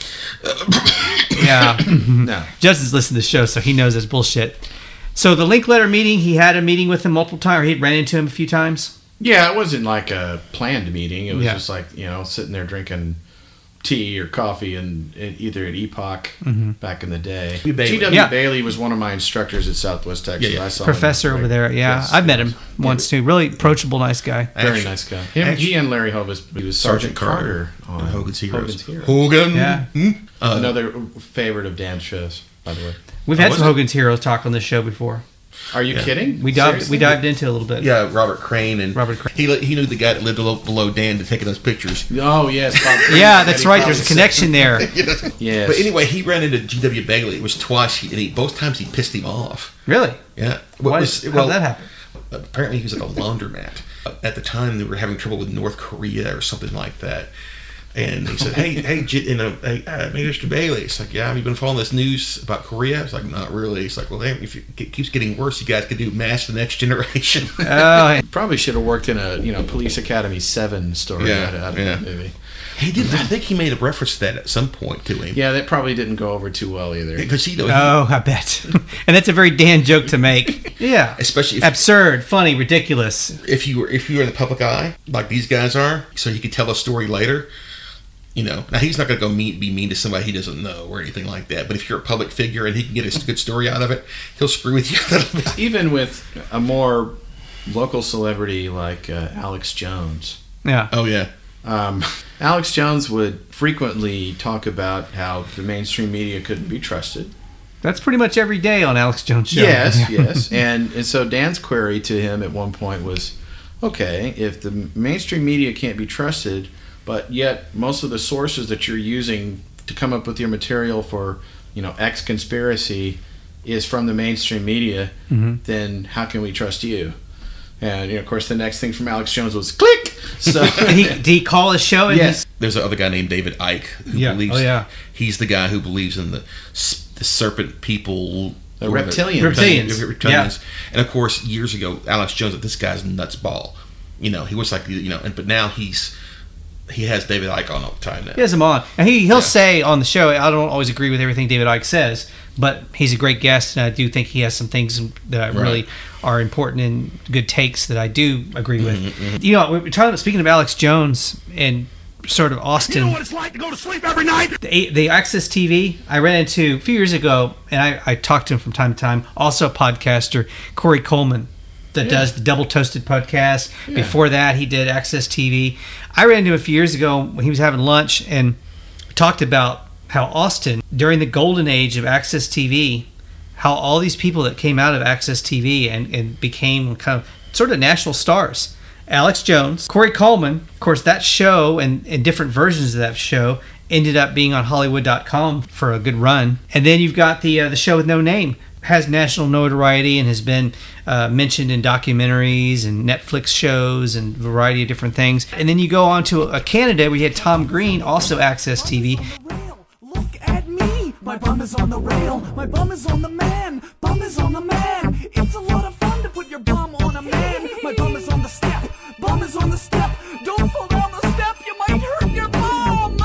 Yeah. No. Judson's listened to the show, so he knows it's bullshit. So the Linkletter meeting, he had a meeting with him multiple times, or he ran into him a few times? Yeah, it wasn't like a planned meeting. It was Yeah. just like, you know, sitting there drinking tea or coffee and and either at Epoch Mhm. back in the day. G W G W Yeah. Bailey was one of my instructors at Southwest Texas. Yeah, yeah. I saw Professor him. over there, yeah. Yes, I've met yes. him once, too. Really approachable, nice guy. Very Actually- nice guy. Him, actually- he and Larry Hovis, he was Sergeant, Sergeant Carter, Carter on on Hogan's Heroes. Hogan's Heroes. Hogan. Yeah. Hmm? Uh, Another favorite of Dan's shows, by the way. We've Oh, had was some it? Hogan's Heroes talk on this show before. Are you Yeah. kidding? We dived, Seriously? we dived into it a little bit. Yeah, Robert Crane and Robert Crane. He he knew the guy that lived below, below Dan to taking those pictures. Oh, yes. Bob Crane. Yeah, that's Eddie right. There's a Cobb. connection there. Yes. But anyway, he ran into G W Bailey. It was twice, he, and he, both times he pissed him off. Really? Yeah. What Why, was- how'd well, that happen? Apparently, he was at a laundromat. At the time, they were having trouble with North Korea or something like that. And he said, "Hey, hey, J- you know, hey, uh, Mister Bailey." It's like, "Yeah, have you been following this news about Korea?" It's like, "Not really." It's like, "Well, damn, if it keeps getting worse, you guys could do Mass the Next Generation." Oh, Probably should have worked in a, you know, Police Academy seven story Yeah, out, out of yeah. that movie. He did. I think he made a reference to that at some point to him. Yeah, that probably didn't go over too well either. Because he, he, Oh, I bet. And that's a very Dan joke to make. Yeah. especially if, Absurd, funny, ridiculous. if you were if you were in the public eye like these guys are, so he could tell a story later. You know, now he's not going to go mean, be mean to somebody he doesn't know or anything like that. But if you're a public figure and he can get a good story out of it, he'll screw with you a little bit. Even with a more local celebrity like uh, Alex Jones. Yeah. Oh yeah. Um, Alex Jones would frequently talk about how the mainstream media couldn't be trusted. That's pretty much every day on Alex Jones' show. Yes, Yeah. yes. And, and so Dan's query to him at one point was, okay, if the mainstream media can't be trusted, but yet most of the sources that you're using to come up with your material for, you know, X conspiracy is from the mainstream media, Mhm. then how can we trust you? And, you know, of course, the next thing from Alex Jones was click. So Did he, did he call his show? And yes, There's another guy named David Icke who Yeah. believes. Oh, yeah. He's the guy who believes in the s- the serpent people. The or reptilians. Reptilians. reptilians. Yeah. And of course, years ago, Alex Jones, this guy's nuts ball. You know, he was like, you know, and but now he's he has David Icke on all the time now. He has him on. And he, he'll Yeah. say on the show, I don't always agree with everything David Icke says, but he's a great guest, and I do think he has some things that I really are important and good takes that I do agree with. Mm-hmm, You know, we're talking about, speaking of Alex Jones and sort of Austin. You know what it's like to go to sleep every night? The, the Access T V, I ran into a few years ago, and I, I talked to him from time to time, also a podcaster, Corey Coleman, that Yeah. does the Double Toasted podcast. Yeah. Before that, he did Access T V. I ran into him a few years ago when he was having lunch and talked about how Austin, during the golden age of Access T V, how all these people that came out of Access T V and, and became kind of sort of national stars. Alex Jones, Corey Coleman, of course, that show and, and different versions of that show ended up being on Hollywood dot com for a good run. And then you've got the uh, the show with no name, has national notoriety and has been uh, mentioned in documentaries and Netflix shows and a variety of different things. And then you go on to uh, Canada, where you had Tom Green, also Access T V. Look at me. My bum is on the rail. My bum is on the man. Bum is on the man. It's a lot of fun to put your bum on a man. My bum is on the step. Bum is on the step. Don't fall down the step. You might hurt your bum.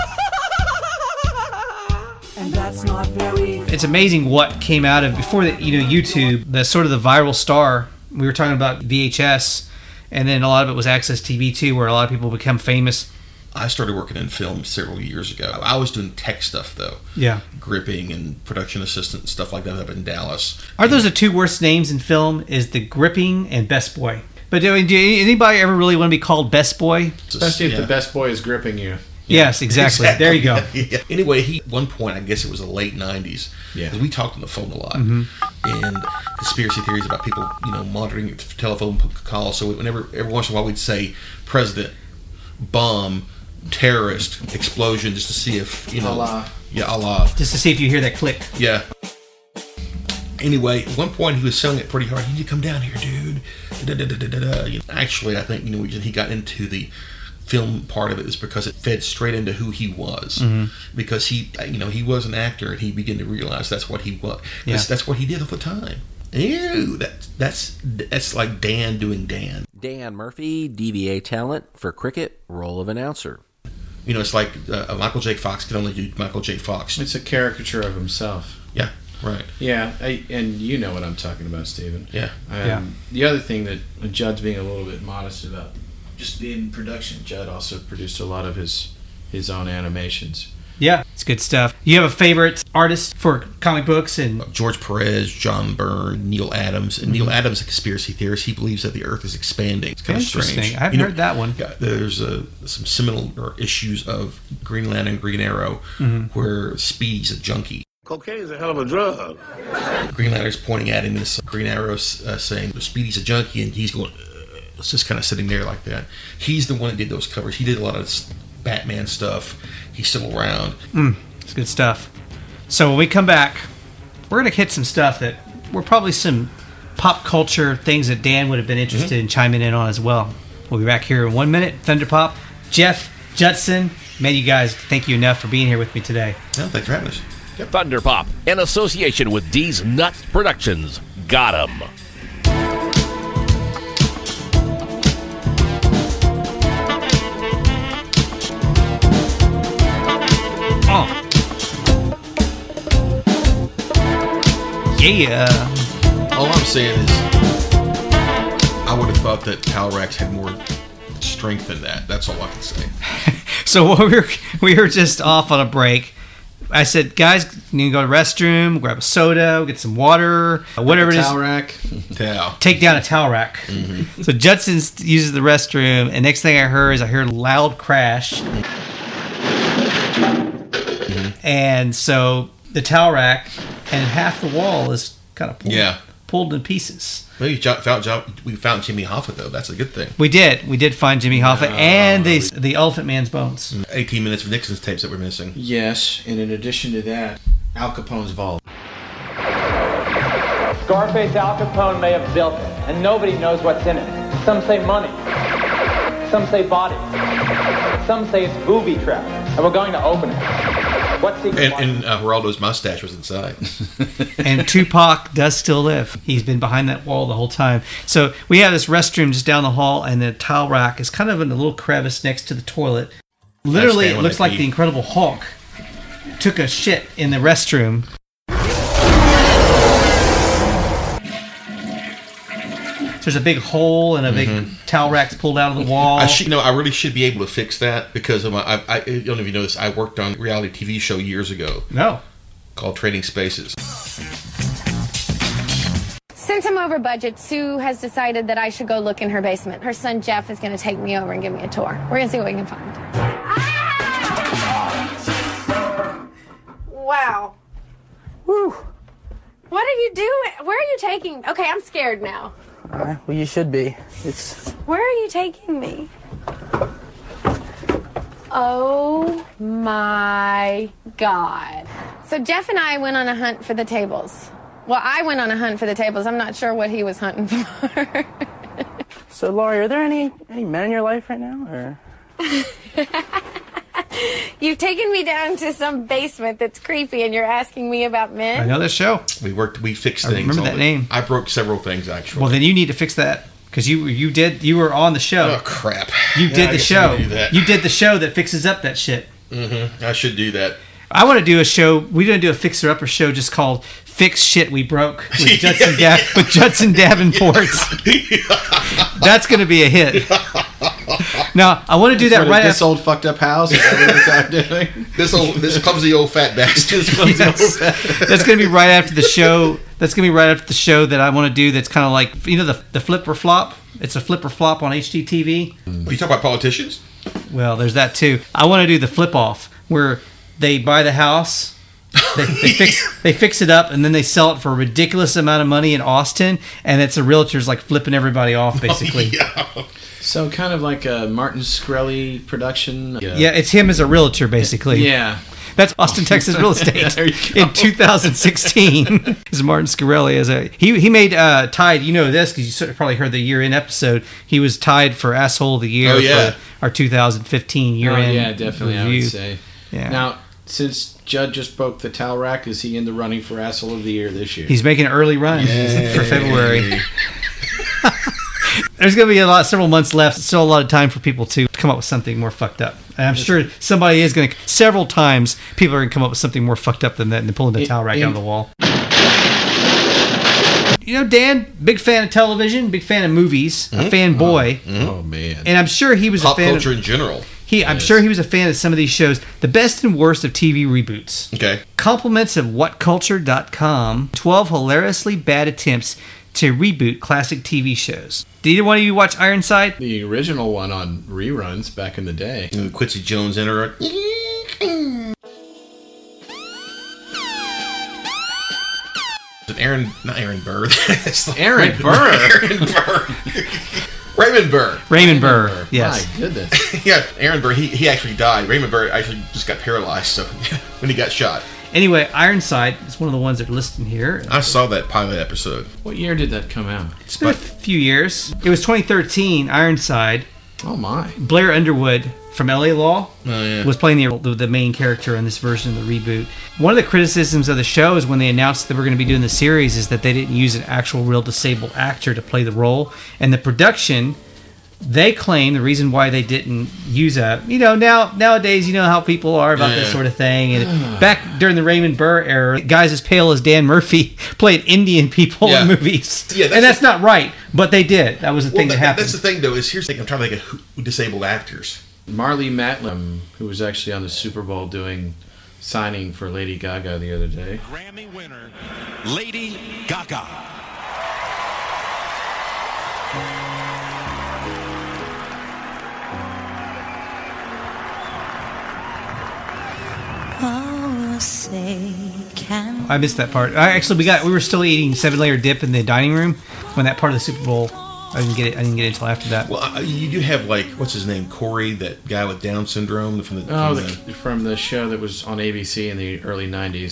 And that's not very. It's amazing what came out of before the, you know, YouTube, the sort of the viral star. We were talking about V H S, and then a lot of it was Access T V too, where a lot of people become famous. I started working in film several years ago. I was doing tech stuff though. Yeah. Gripping and production assistant and stuff like that up in Dallas. Are those the two worst names in film? Is the Gripping and Best Boy? But do, do anybody ever really want to be called Best Boy? Especially if Yeah. the best boy is gripping you. Yes, exactly. Exactly. There you go. Yeah. Anyway, he at one point, I guess it was the late nineties. Yeah. 'Cause we talked on the phone a lot, Mhm. and conspiracy theories about people, you know, monitoring telephone calls. So whenever every once in a while we'd say president, bomb, terrorist, explosion, just to see if you know. Allah. Yeah, Allah. Just to see if you hear that click. Yeah. Anyway, at one point he was selling it pretty hard. You need to come down here, dude. Da, da, da, da, da, da. You know, actually, I think you know he got into the film part of it is because it fed straight into who he was. Mhm. Because he, you know, he was an actor, and he began to realize that's what he was. Yeah. That's, that's what he did all the time. Ew, that, that's that's like Dan doing Dan. Dan Murphy, D V A talent for cricket, role of announcer. You know, it's like uh, Michael J. Fox can only do Michael J. Fox. It's a caricature of himself. Yeah, right. Yeah, I, and you know what I'm talking about, Stephen. Yeah. Um, Yeah. The other thing that Judd's being a little bit modest about, just being in production, Judd also produced a lot of his his own animations. Yeah, it's good stuff. You have a favorite artist for comic books? And George Perez, John Byrne, Neil Adams. And Neil Adams is a conspiracy theorist. He believes that the Earth is expanding. It's kind of Interesting. strange. I haven't You know, heard that one. Yeah, there's uh, some similar issues of Green Lantern and Green Arrow Mhm. where Speedy's a junkie. Cocaine is a hell of a drug. Green Lantern's pointing at him, and this Green Arrow's uh, saying, Speedy's a junkie, and he's going, uh, it's just kind of sitting there like that. He's the one that did those covers. He did a lot of this Batman stuff. He's still around. Mm, it's good stuff. So when we come back, we're going to hit some stuff that were probably some pop culture things that Dan would have been interested Mm-hmm. in chiming in on as well. We'll be back here in one minute. Thunder Pop, Jeff, Judson, man, you guys, thank you enough for being here with me today. No, thanks for having us. Thunder Pop, in association with D's Nuts Productions. Got 'em. Oh. Yeah. All I'm saying is, I would have thought that Talrax had more strength than that. That's all I can say. So we were, we were just off on a break. I said, guys, you need to go to the restroom, grab a soda, get some water, whatever Like a it is. towel rack. Towel. Take down a towel rack. Mm-hmm. So Judson uses the restroom, and next thing I heard is I heard a loud crash. Mm-hmm. And so the towel rack and half the wall is kind of pulled, Yeah. pulled in pieces. Maybe jo- found, jo- we found Jimmy Hoffa, though. That's a good thing. We did. We did find Jimmy Hoffa and the, the Elephant Man's bones. eighteen minutes of Nixon's tapes that we're missing. Yes, and in addition to that, Al Capone's vault. Scarface Al Capone may have built it, and nobody knows what's in it. Some say money. Some say body. Some say it's booby trap, and we're going to open it. What's secret? And, and uh, Geraldo's mustache was inside. And Tupac does still live. He's been behind that wall the whole time. So we have this restroom just down the hall, and the towel rack is kind of in a little crevice next to the toilet. Literally, That's it when looks they like pee. the Incredible Hulk took a shit in the restroom. There's a big hole and a big Mhm. towel rack's pulled out of the wall. I should, you know, I really should be able to fix that because of my, I, I, I don't know if you know this. I worked on a reality T V show years ago. No. Called Trading Spaces. Since I'm over budget, Sue has decided that I should go look in her basement. Her son Jeff is going to take me over and give me a tour. We're going to see what we can find. Wow. Woo. What are you doing? Where are you taking? Okay, I'm scared now. Uh, well, you should be. It's Where are you taking me? Oh my God. So Jeff and I went on a hunt for the tables. Well, I went on a hunt for the tables. I'm not sure what he was hunting for. so, Laurie. Are there any any men in your life right now, or? You've taken me down to some basement that's creepy, and you're asking me about men? I know that show. We worked. We fixed I things. remember all that the- name. I broke several things actually. Well, then you need to fix that because you you did you were on the show. Oh crap! You Yeah, did I the guess show. I need to do that. You did the show that fixes up that shit. Mm-hmm. I should do that. I want to do a show. We're going to do a fixer upper show just called "Fix Shit We Broke" with Judson da- with Judson Davenport. That's going to be a hit. Now I want to do that Sort of right this after. old fucked up house. Is that what we're doing? This old, this clumsy old fat bastard. Yes. That's going to be right after the show. That's going to be right after the show that I want to do. That's kind of like, you know, the the flip or flop. It's a flip or flop on H G T V. Are you talking about politicians? Well, there's that too. I want to do the flip off where they buy the house, they, they fix they fix it up, and then they sell it for a ridiculous amount of money in Austin, and it's the realtors like flipping everybody off basically. Oh, yeah. So kind of like a Martin Shkreli production. Yeah. yeah, it's him as a realtor basically. Yeah. That's Austin, Texas real estate in two thousand sixteen. Is Martin Shkreli as a he he made uh, tied. You know this because you sort of probably heard the year end episode. He was tied for asshole of the year. Oh, yeah. For our two thousand fifteen year end. Oh, yeah, definitely. Review. I would say. Yeah. Now, since Judd just broke the towel rack, is he in the running for asshole of the year this year? He's making an early run for February. There's going to be a lot, several months left. Still a lot of time for people to come up with something more fucked up. And I'm sure somebody is going to. Several times, people are going to come up with something more fucked up than that, and pulling the towel rack out of the wall. You know, Dan, big fan of television, big fan of movies, mm-hmm. a fanboy. Oh, mm-hmm. oh man! And I'm sure he was pop a fan culture of, in general. He, I'm yes. sure he was a fan of some of these shows. The best and worst of T V reboots. Okay. Compliments of what culture dot com. twelve hilariously bad attempts to reboot classic T V shows. Did either one of you watch Ironside? The original one on reruns back in the day. And Quincy Jones enter. Aaron, not Aaron Burr. Aaron Burr. Aaron Burr. Raymond Burr. Raymond Burr. Yes. My goodness. Yeah, Aaron Burr. He he actually died. Raymond Burr actually just got paralyzed. So when he got shot. Anyway, Ironside is one of the ones that are listed here. I saw that pilot episode. What year did that come out? It's been but, a few years. It was twenty thirteen, Ironside. Oh, my. Blair Underwood from L A Law oh, yeah. was playing the, the main character in this version of the reboot. One of the criticisms of the show is when they announced that we're going to be doing the series is that they didn't use an actual real disabled actor to play the role. And the production... They claim the reason why they didn't use a, you know, now nowadays, you know how people are about yeah. this sort of thing. And back during the Raymond Burr era, guys as pale as Dan Murphy played Indian people yeah. in movies. Yeah, that's and that's the, not right, but they did. That was the well, thing that, that happened. That's the thing, though, is here's the thing. I'm trying to think of who, disabled actors. Marlee Matlin, who was actually on the Super Bowl doing signing for Lady Gaga the other day. Grammy winner, Lady Gaga. Oh, say can I missed that part. I actually we got we were still eating seven layer dip in the dining room when that part of the Super Bowl. I didn't get it. I didn't get it until after that. Well, uh, you do have like what's his name, Corey, that guy with Down syndrome from the from oh the, the, from the show that was on A B C in the early nineties.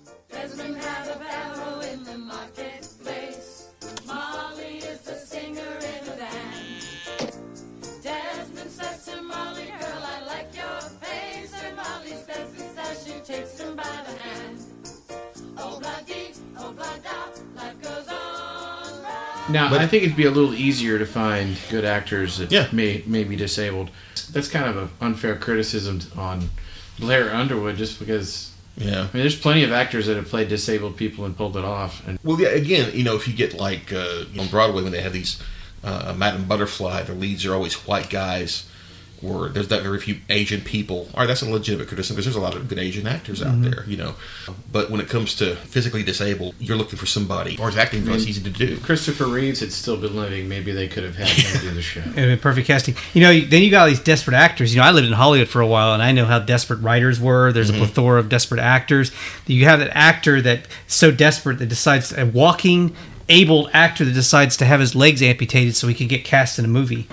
Now, but, I think it'd be a little easier to find good actors that yeah. may, may be disabled. That's kind of an unfair criticism on Blair Underwood, just because... Yeah. I mean, there's plenty of actors that have played disabled people and pulled it off. And well, yeah, again, you know, if you get like uh, on Broadway when they have these uh, Madame Butterfly, their leads are always white guys, or there's that very few Asian people. All right, that's a legitimate criticism because there's a lot of good Asian actors out mm-hmm. there, you know. But when it comes to physically disabled, you're looking for somebody, or acting for I mean, it's easy to do. Christopher Reeves had still been living. Maybe they could have had him do the show. It would have been perfect casting. You know, then you got all these desperate actors. You know, I lived in Hollywood for a while, and I know how desperate writers were. There's mm-hmm. a plethora of desperate actors. You have that actor that's so desperate that decides, a walking, abled actor that decides to have his legs amputated so he can get cast in a movie.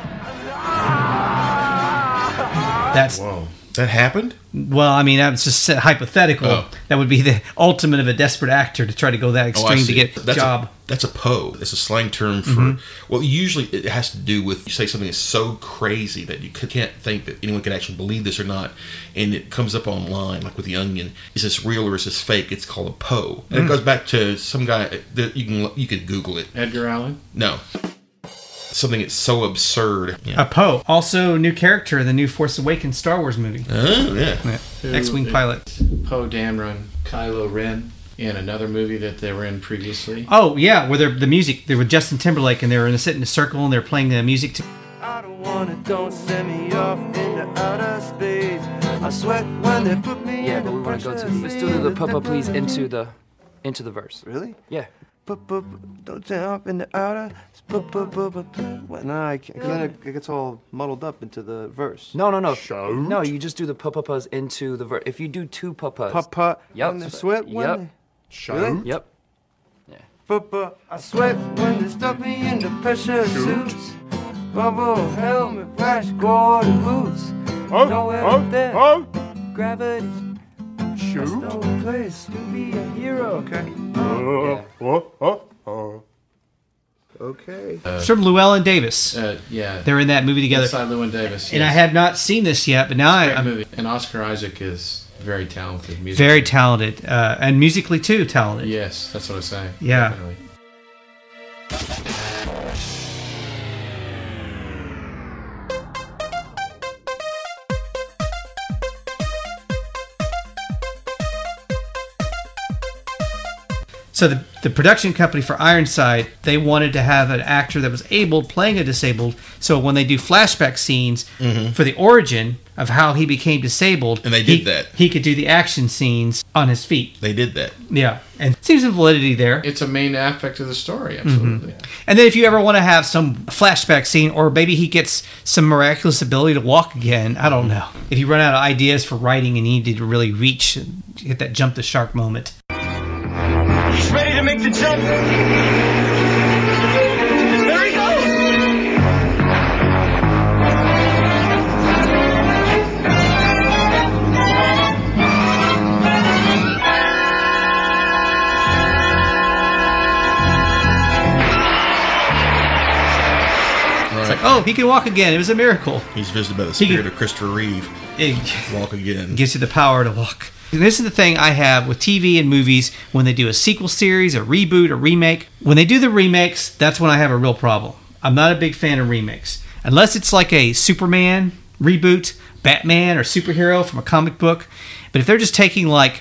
That's Whoa. That happened? Well, I mean, that's just hypothetical. Oh. That would be the ultimate of a desperate actor to try to go that extreme oh, to get a job. A, that's a P O. It's a slang term for, mm-hmm. well, usually it has to do with, you say something is so crazy that you can't think that anyone can actually believe this or not, and it comes up online, like with The Onion. Is this real or is this fake? It's called a P O. And mm. it goes back to some guy, that you can you can Google it. Edgar Allan? No. Something that's so absurd. Yeah. A Poe. Also, new character in the new Force Awakens Star Wars movie. Oh, yeah. yeah. X-Wing pilot. Poe Dameron, Kylo Ren, in another movie that they were in previously. Oh, yeah, where they're the music. They were Justin Timberlake, and they were in a, sitting in a circle, and they're playing the music. To- I don't want it, don't send me off into outer space. I sweat when they put me yeah, in but the we want to go to. Let's do the Papa Please into the, into the verse. Really? Yeah. Don't jump in the outer. What? No, I can't. Because then it, it gets all muddled up into the verse. No, no, no. Shout. No, you just do the pa-pa-pas into the verse. If you do two pa-pas. Pa-pa. Yep. When they sweat. When Yep. they... Shout. Really? Yep. Yeah. Pa-pa. I sweat when they stuff me in the pressure suits. Bubble, helmet, flash, guard, and boots. Oh, Nowhere oh, there. oh. Gravity. Shoot. That's no place to be a hero. Okay. Uh, oh, oh, oh. Okay. It's from Llewellyn Davis. Uh, yeah. They're in that movie together. Inside Llewellyn Davis. And yes. I have not seen this yet, but now I, Great I'm movie. And Oscar Isaac is very talented. Musically. very talented. Uh, and musically, too, talented. Yes, that's what I say. Yeah. Definitely. So the, the production company for Ironside, they wanted to have an actor that was able playing a disabled. So when they do flashback scenes Mhm. for the origin of how he became disabled, And they did he, that. He could do the action scenes on his feet. They did that. Yeah, and seems some validity there. It's a main aspect of the story, absolutely. Mhm. And then if you ever want to have some flashback scene, or maybe he gets some miraculous ability to walk again, I don't know. If you run out of ideas for writing and you need to really reach and hit that jump the shark moment. Ready to make the jump. There he goes. It's like, oh, he can walk again. It was a miracle. He's visited by the He spirit can- of Christopher Reeve. It Walk again. gives you the power to walk. And this is the thing I have with T V and movies when they do a sequel series, a reboot, a remake. When they do the remakes, that's when I have a real problem. I'm not a big fan of remakes. Unless it's like a Superman reboot, Batman, or superhero from a comic book. But if they're just taking, like,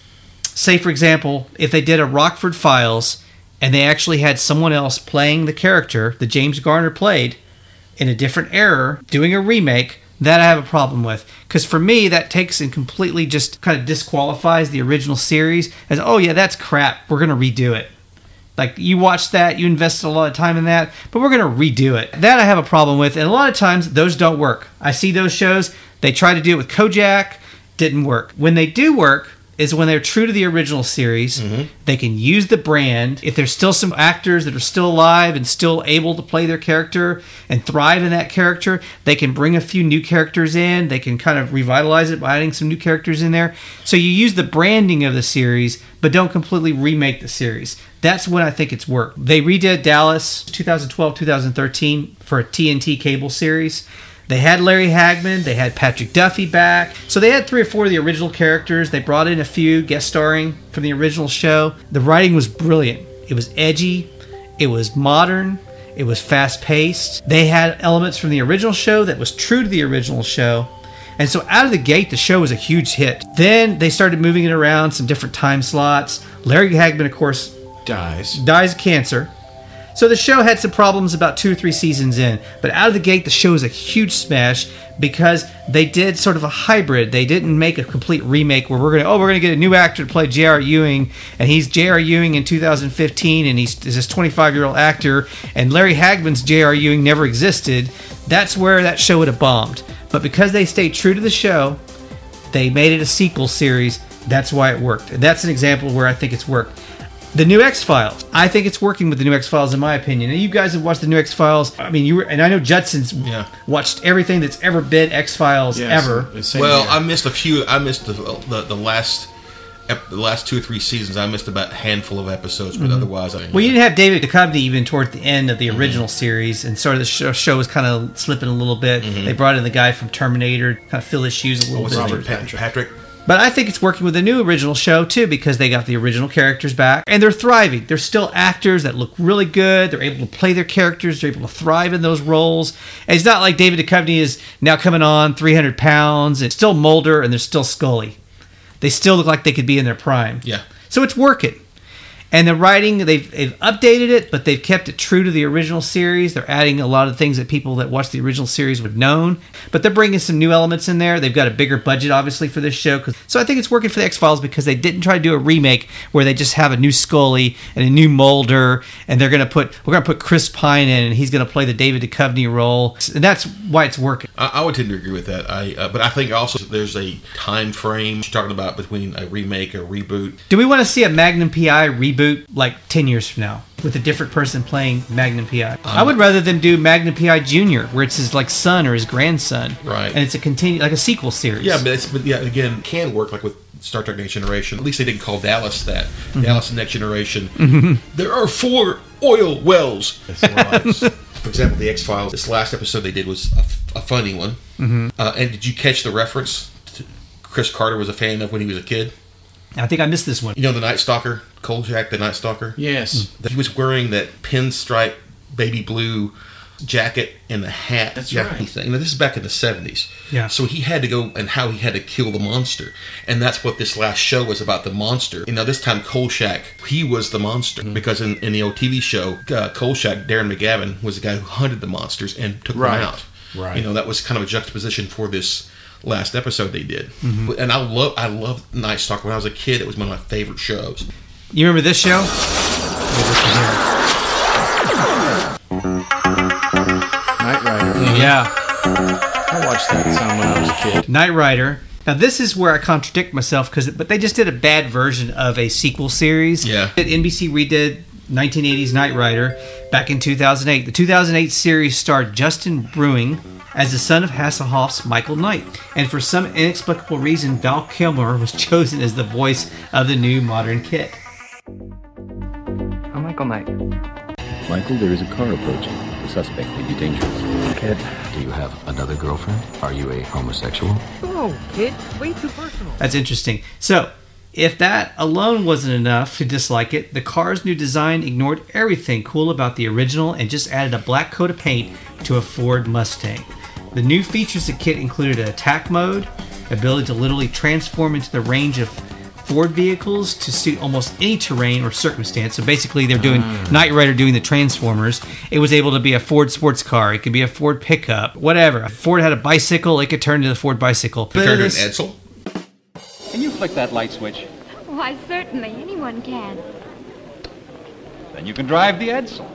say, for example, if they did a Rockford Files and they actually had someone else playing the character that James Garner played in a different era, doing a remake, that I have a problem with. Because for me, that takes and completely just kind of disqualifies the original series as, oh yeah, that's crap, we're going to redo it. Like, you watched that, you invested a lot of time in that, but we're going to redo it. That I have a problem with, and a lot of times, those don't work. I see those shows, they try to do it with Kojak, didn't work. When they do work, is when they're true to the original series. Mm-hmm. They can use the brand. If there's still some actors that are still alive and still able to play their character and thrive in that character, they can bring a few new characters in. They can kind of revitalize it by adding some new characters in there. So you use the branding of the series, but don't completely remake the series. That's when I think it's worked. They redid Dallas twenty twelve twenty thirteen for a T N T cable series. They had Larry Hagman, they had Patrick Duffy back. So they had three or four of the original characters. They brought in a few guest starring from the original show. The writing was brilliant. It was edgy. It was modern. It was fast-paced. They had elements from the original show that was true to the original show. And so out of the gate, the show was a huge hit. Then they started moving it around, some different time slots. Larry Hagman, of course, dies. Dies of cancer. So the show had some problems about two or three seasons in, but out of the gate, the show is a huge smash because they did sort of a hybrid. They didn't make a complete remake where we're gonna oh we're gonna get a new actor to play J R. Ewing, and he's J R. Ewing in two thousand fifteen, and he's this twenty-five year old actor, and Larry Hagman's J R. Ewing never existed. That's where that show would have bombed. But because they stayed true to the show, they made it a sequel series. That's why it worked. And that's an example where I think it's worked. The new X-Files. I think it's working with the new X-Files, in my opinion. And you guys have watched the new X-Files. I mean, you were, and I know Judson's yeah. watched everything that's ever been X-Files Yes, ever. Well, I missed a few. I missed the the, the last ep- the last two or three seasons. I missed about a handful of episodes, but Mhm. otherwise, I Well, you didn't have David Duchovny even towards the end of the original mm-hmm. series, and sort of the show, show was kind of slipping a little bit. Mhm. They brought in the guy from Terminator, kind of fill his shoes a little What was bit. Robert Patrick. Patrick. But I think it's working with the new original show, too, because they got the original characters back. And they're thriving. They're still actors that look really good. They're able to play their characters. They're able to thrive in those roles. And it's not like David Duchovny is now coming on three hundred pounds. It's still Mulder, and they're still Scully. They still look like they could be in their prime. Yeah. So it's working. And the writing, they've, they've updated it, but they've kept it true to the original series. They're adding a lot of things that people that watch the original series would have known. But they're bringing some new elements in there. They've got a bigger budget, obviously, for this show. So I think it's working for the X-Files because they didn't try to do a remake where they just have a new Scully and a new Mulder, and they're going to put, we're going to put Chris Pine in, and he's going to play the David Duchovny role. And that's why it's working. I, I would tend to agree with that. I, uh, but I think also there's a time frame you're talking about between a remake or reboot. Do we want to see a Magnum P I reboot like ten years from now with a different person playing Magnum P I? Um, I would rather them do Magnum P I Junior, where it's his like son or his grandson, right? And it's a continue like a sequel series. Yeah, but, it's, but yeah, again, can work like with Star Trek Next Generation. At least they didn't call Dallas that. Mm-hmm. Dallas Next Generation. Mm-hmm. There are four oil wells. For example, the X-Files. This last episode they did was a, a funny one. Mm-hmm. Uh, and did you catch the reference to Chris Carter was a fan of when he was a kid? I think I missed this one. You know the Night Stalker, Kolchak, the Night Stalker? Yes. He was wearing that pinstripe baby blue jacket and the hat. That's Japanese right. thing. You know, this is back in the seventies. Yeah. So he had to go and how he had to kill the monster. And that's what this last show was about, the monster. You know, this time Kolchak, he was the monster. Mm-hmm. Because in, in the old T V show, uh, Kolchak, Darren McGavin, was the guy who hunted the monsters and took right. them out. Right. You know, that was kind of a juxtaposition for this last episode they did. Mm-hmm. And I love I loved Night Stalker. When I was a kid, it was one of my favorite shows. You remember this show? Knight Rider. Mm-hmm. Yeah. I watched that some when I was a kid. Knight Rider. Now this is where I contradict myself, because but they just did a bad version of a sequel series. Yeah. N B C redid nineteen eighties Knight Rider back in two thousand eight. The two thousand eight series starred Justin Brewing as the son of Hasselhoff's Michael Knight. And for some inexplicable reason, Val Kilmer was chosen as the voice of the new modern Kit. I'm Michael Knight. Michael, there is a car approaching. The suspect may be dangerous. Kid. Do you have another girlfriend? Are you a homosexual? Oh, kid, way too personal. That's interesting. So, if that alone wasn't enough to dislike it, the car's new design ignored everything cool about the original and just added a black coat of paint to a Ford Mustang. The new features of the kit included an attack mode, ability to literally transform into the range of Ford vehicles to suit almost any terrain or circumstance. So basically they're doing mm. Knight Rider doing the Transformers. It was able to be a Ford sports car. It could be a Ford pickup, whatever. If Ford had a bicycle, it could turn into the Ford bicycle. It could turn into an Edsel. Can you flick that light switch? Why, certainly. Anyone can. Then you can drive the Edsel.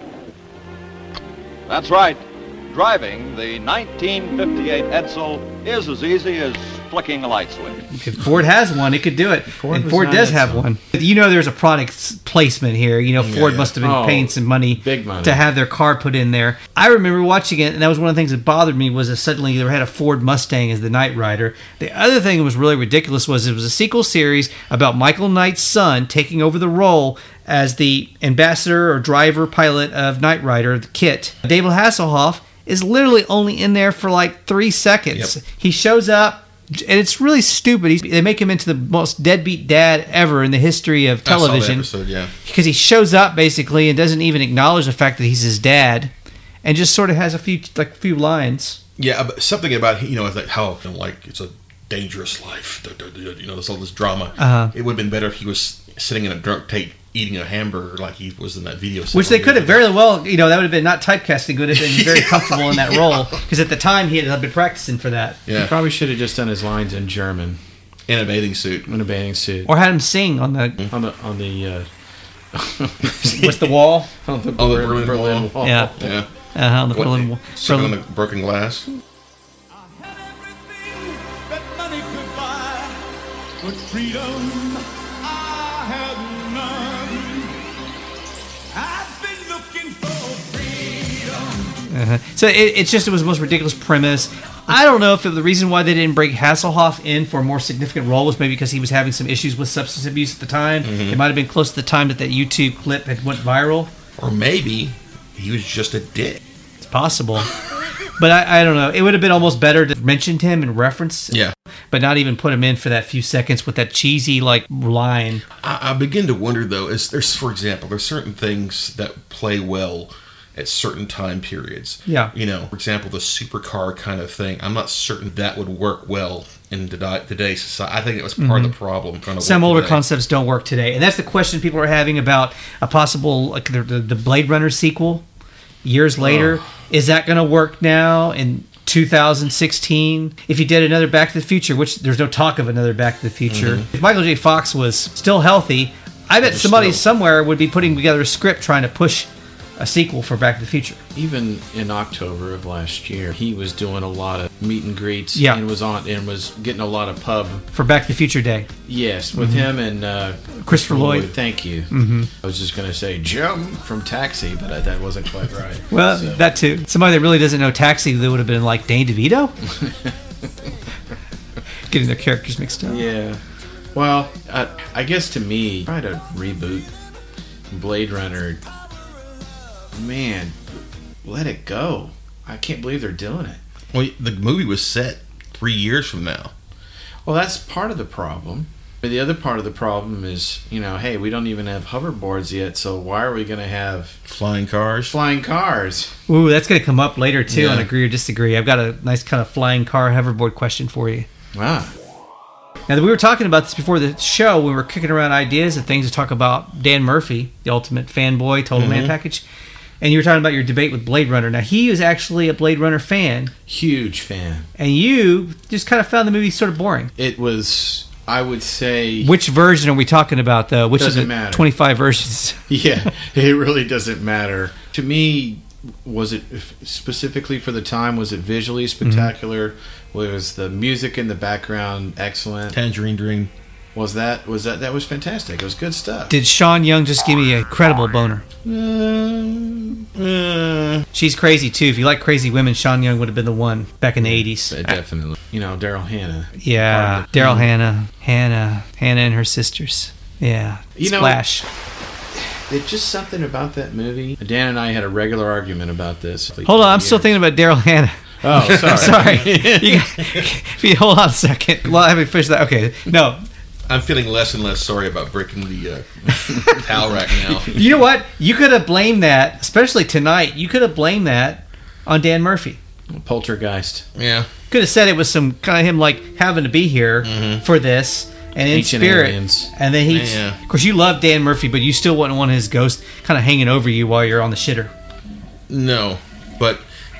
That's right. Driving the nineteen fifty-eight Edsel is as easy as flicking a light switch. If Ford has one, it could do it. Ford and Ford does have one. You know there's a product placement here. You know, Ford yeah, yeah. must have been oh, paying some money, big money to have their car put in there. I remember watching it, and that was one of the things that bothered me, was that suddenly they had a Ford Mustang as the Knight Rider. The other thing that was really ridiculous was it was a sequel series about Michael Knight's son taking over the role as the ambassador or driver pilot of Knight Rider, the Kit. David Hasselhoff is literally only in there for like three seconds. Yep. He shows up, and it's really stupid. He's, they make him into the most deadbeat dad ever in the history of television. I saw that episode, yeah. Because he shows up basically and doesn't even acknowledge the fact that he's his dad, and just sort of has a few like a few lines. Yeah, but something about, you know, like how you know, like it's a dangerous life. You know, there's all this drama. Uh-huh. It would have been better if he was sitting in a drunk tape eating a hamburger like he was in that video. Which they could have very well, you know, that would have been not typecasting, would have been very comfortable in that role, because at the time he had been practicing for that. Yeah. He probably should have just done his lines in German. In a bathing suit. In a bathing suit. Or had him sing on the... On the... On the uh, what's the wall? On the, oh, the Berlin, Berlin, Berlin wall. wall. Yeah. Yeah. Uh-huh, on the what, Berlin wall. Sucking on the broken glass. But freedom, I have none. I've been looking for freedom. Uh-huh. So it, it's just, it was the most ridiculous premise. I don't know if it, the reason why they didn't bring Hasselhoff in for a more significant role was maybe because he was having some issues with substance abuse at the time. Mm-hmm. It might have been close to the time that that YouTube clip had went viral. Or maybe he was just a dick. It's possible. But I, I don't know. It would have been almost better to mention him and reference, yeah, but not even put him in for that few seconds with that cheesy like line. I, I begin to wonder though. Is there's, for example, there's certain things that play well at certain time periods. Yeah, you know, for example, the supercar kind of thing. I'm not certain that would work well in today- today's society. I think it was part Mhm. of the problem. Kind of Some work older today. concepts don't work today, and that's the question people are having about a possible like the, the, the Blade Runner sequel years later. Oh. Is that going to work now in two thousand sixteen? If you did another Back to the Future, which there's no talk of another Back to the Future, Mhm. if Michael J. Fox was still healthy, I bet But somebody still- somewhere would be putting together a script trying to push a sequel for Back to the Future. Even in October of last year, he was doing a lot of meet and greets. Yeah. and was on and was getting a lot of pub. For Back to the Future Day. Yes, with Mhm. him and uh, Christopher Lloyd. Thank you. Mhm. I was just going to say Jim from Taxi, but I, that wasn't quite right. Well, So- that too. Somebody that really doesn't know Taxi, that would have been like Danny DeVito. Getting their characters mixed up. Yeah. Well, I, I guess to me, try to reboot Blade Runner. Man, let it go. I can't believe they're doing it. Well, the movie was set three years from now. Well, that's part of the problem. But the other part of the problem is, you know, hey, we don't even have hoverboards yet, so why are we going to have flying cars? Flying cars. Ooh, that's going to come up later too Yeah. on Agree or Disagree. I've got a nice kind of flying car hoverboard question for you. Ah. Now, we were talking about this before the show. We were kicking around ideas and things to talk about Dan Murphy, the ultimate fanboy, total man Mhm. package. And you were talking about your debate with Blade Runner. Now, he is actually a Blade Runner fan. Huge fan. And you just kind of found the movie sort of boring. It was, I would say... Which version are we talking about, though? Which Doesn't of the matter. twenty-five versions? Yeah, it really doesn't matter. To me, was it specifically for the time, was it visually spectacular? Was the music in the background excellent? Tangerine Dream. Was that, was that, that was fantastic. It was good stuff. Did Sean Young just give me a credible boner? She's crazy, too. If you like crazy women, Sean Young would have been the one back in the eighties. Definitely. You know, Daryl Hannah. Yeah, Part of the- Daryl Hannah. Hannah. Hannah and her sisters. Yeah. You know- Splash. It's just something about that movie. Dan and I had a regular argument about this. Hold on, I'm still thinking about Daryl Hannah. Oh, sorry. I'm sorry. You got, if you hold on a second. Well, I haven't finished that. Okay, no. I'm feeling less and less sorry about breaking the uh, towel rack now. You know what? You could have blamed that, especially tonight. You could have blamed that on Dan Murphy. Poltergeist. Yeah. Could have said it was some kind of him like having to be here for this and in Ancient spirit. aliens. And then he, Yeah. of course, you love Dan Murphy, but you still wouldn't want his ghost kind of hanging over you while you're on the shitter. No, but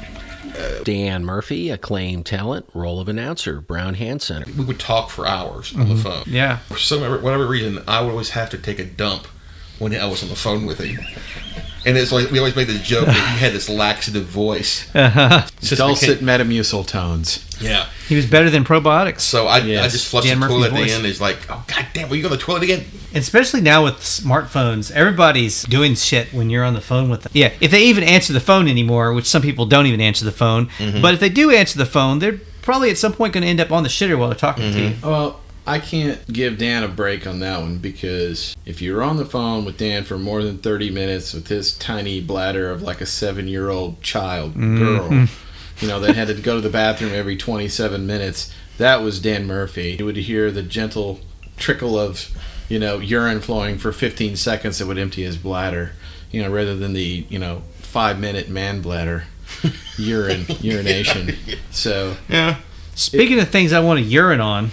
Dan Murphy, acclaimed talent, role of announcer, Brown Hand Center. we would talk for hours on the Mhm. phone. Yeah. For some whatever reason, I would always have to take a dump when I was on the phone with him. And it's like we always made the joke that he had this laxative voice. Uh-huh. It's just Dulcet became- Metamucil tones. Yeah. He was better than probiotics. So I, I Yes. just flushed Dan the Murphy's toilet at voice. the end. It's like, oh god damn, will you go to the toilet again? And especially now with smartphones, everybody's doing shit when you're on the phone with them. Yeah, if they even answer the phone anymore, which some people don't even answer the phone, Mhm. but if they do answer the phone, they're probably at some point going to end up on the shitter while they're talking to you. Well, I can't give Dan a break on that one because if you're on the phone with Dan for more than thirty minutes with his tiny bladder of like a seven-year-old child, girl, Mhm. you know, that had to go to the bathroom every twenty-seven minutes, that was Dan Murphy. You would hear the gentle trickle of, you know, urine flowing for fifteen seconds that would empty his bladder, you know, rather than the, you know, five-minute man bladder urine, urination. So, yeah. Speaking of things I want to urine on,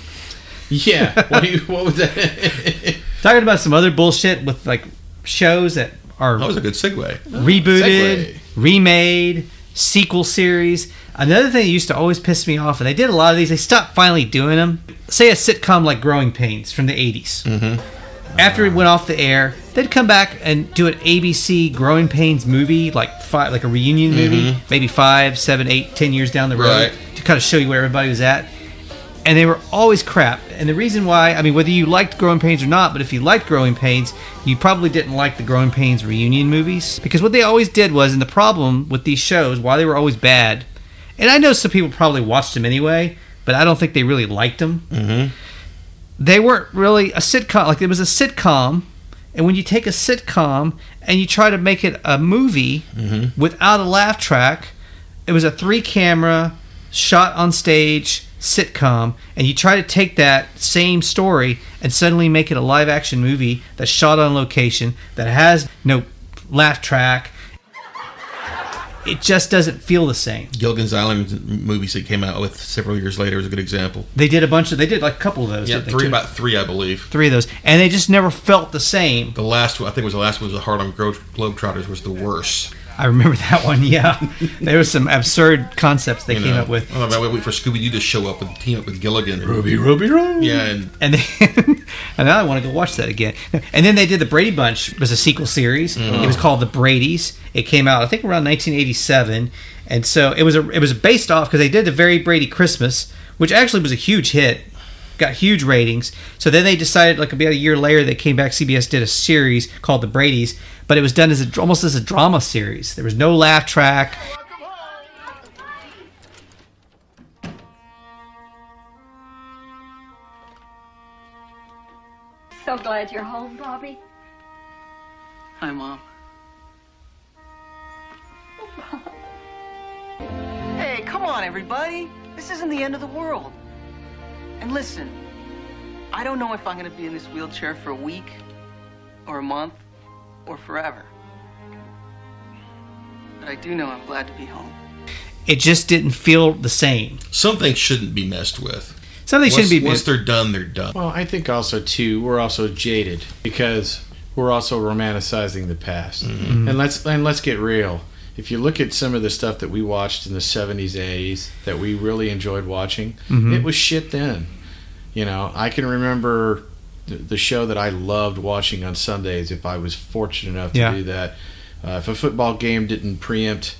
yeah, what, do you, what was that? talking about some other bullshit with like shows that are That was a good segue. rebooted, segue. remade, sequel series. Another thing that used to always piss me off, and they did a lot of these, they stopped finally doing them. Say a sitcom like Growing Pains from the eighties. Mm-hmm. After it went off the air, they'd come back and do an A B C Growing Pains movie, like five, like a reunion movie, Mhm. maybe five, seven, eight, ten years down the road, Right. to kind of show you where everybody was at. And they were always crap. And the reason why, I mean, whether you liked Growing Pains or not, but if you liked Growing Pains, you probably didn't like the Growing Pains reunion movies. Because what they always did was, and the problem with these shows, why they were always bad, and I know some people probably watched them anyway, but I don't think they really liked them. Mm-hmm. They weren't really a sitcom. Like, it was a sitcom, and when you take a sitcom and you try to make it a movie Mm-hmm. without a laugh track, it was a three-camera, shot on stage sitcom, and you try to take that same story and suddenly make it a live-action movie that's shot on location, that has no laugh track. it just doesn't feel the same. Gilligan's Island movies that came out with several years later is a good example. They did a bunch of, they did like a couple of those. Yeah, didn't they, three, too? about three, I believe. Three of those. And they just never felt the same. The last one, I think it was the last one, was the Harlem Glo- Globetrotters, was the worst. I remember that one, yeah. There was some absurd concepts they You came know, up with. Oh, I wait for Scooby-Doo to show up and team up with Gilligan. Ruby, Ruby, Ruby. Yeah, and And then, and now I want to go watch that again. And then they did the Brady Bunch. It was a sequel series. Mm. It was called The Bradys. It came out, I think, around nineteen eighty-seven. And so it was a, it was based off, because they did the Very Brady Christmas, which actually was a huge hit. Got huge ratings. So then they decided, like about a year later, they came back. C B S did a series called The Bradys, but it was done as a, almost as a drama series. There was no laugh track. So glad you're home, Bobby. Hi, Mom. Hey, come on, everybody. This isn't the end of the world. And listen, I don't know if I'm going to be in this wheelchair for a week, or a month, or forever. But I do know I'm glad to be home. It just didn't feel the same. Some things shouldn't be messed with. Some things once, shouldn't be Once messed- they're done, they're done. Well, I think also, too, we're also jaded because we're also romanticizing the past. Mm-hmm. And let's and let's get real. If you look at some of the stuff that we watched in the seventies and eighties that we really enjoyed watching, Mhm. it was shit then. You know, I can remember the, the show that I loved watching on Sundays if I was fortunate enough to Yeah. do that. Uh, if a football game didn't preempt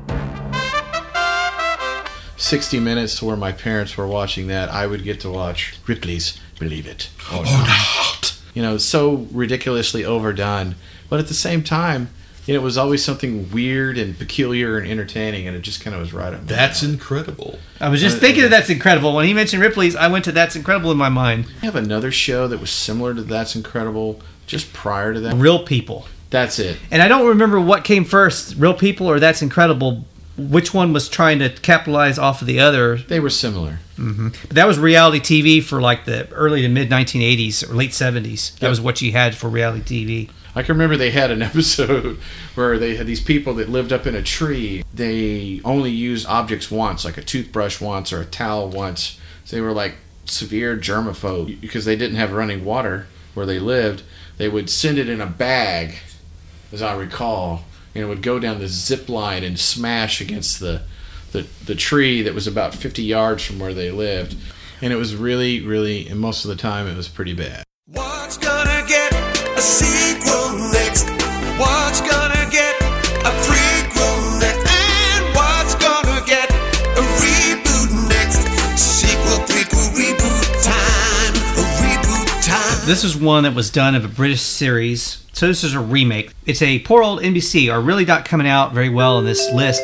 sixty minutes to where my parents were watching that, I would get to watch Ripley's Believe It or Not. You know, so ridiculously overdone. But at the same time, you know, it was always something weird and peculiar and entertaining, and it just kind of was right up there. That's incredible. I was just Uh, thinking of That's Incredible. When he mentioned Ripley's, I went to That's Incredible in my mind. I have another show that was similar to That's Incredible just prior to that. Real People. That's it. And I don't remember what came first, Real People or That's Incredible. Which one was trying to capitalize off of the other? They were similar. Mm-hmm. But that was reality T V for like the early to mid nineteen eighties or late seventies. That Yep. was what you had for reality T V. I can remember they had an episode where they had these people that lived up in a tree. They only used objects once, like a toothbrush once or a towel once. So they were like severe germaphobe because they didn't have running water where they lived. They would send it in a bag, as I recall, and it would go down the zip line and smash against the, the, the tree that was about fifty yards from where they lived. And it was really, really, and most of the time it was pretty bad. What's gonna get a sequel next? What's gonna get a prequel next? And what's gonna get a reboot next? Sequel, prequel, reboot time. A reboot time. This is one that was done of a British series. So this is a remake. It's a poor old N B C, are really not coming out very well in this list.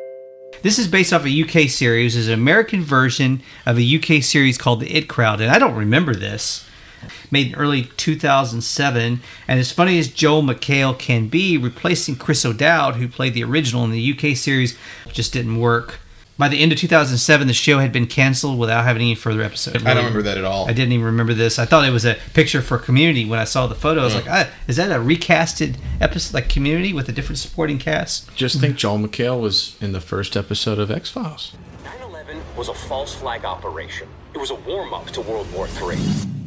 This is based off a U K series. It's an American version of a U K series called The It Crowd. And I don't remember this. Made in early two thousand seven. And as funny as Joel McHale can be, replacing Chris O'Dowd, who played the original in the U K series, just didn't work. By the end of two thousand seven, the show had been canceled without having any further episodes. I don't remember that at all. I didn't even remember this. I thought it was a picture for Community when I saw the photo. I was Yeah. like, ah, is that a recasted episode like Community with a different supporting cast? Just think Joel McHale was in the first episode of X-Files. nine eleven was a false flag operation. It was a warm-up to World War Three.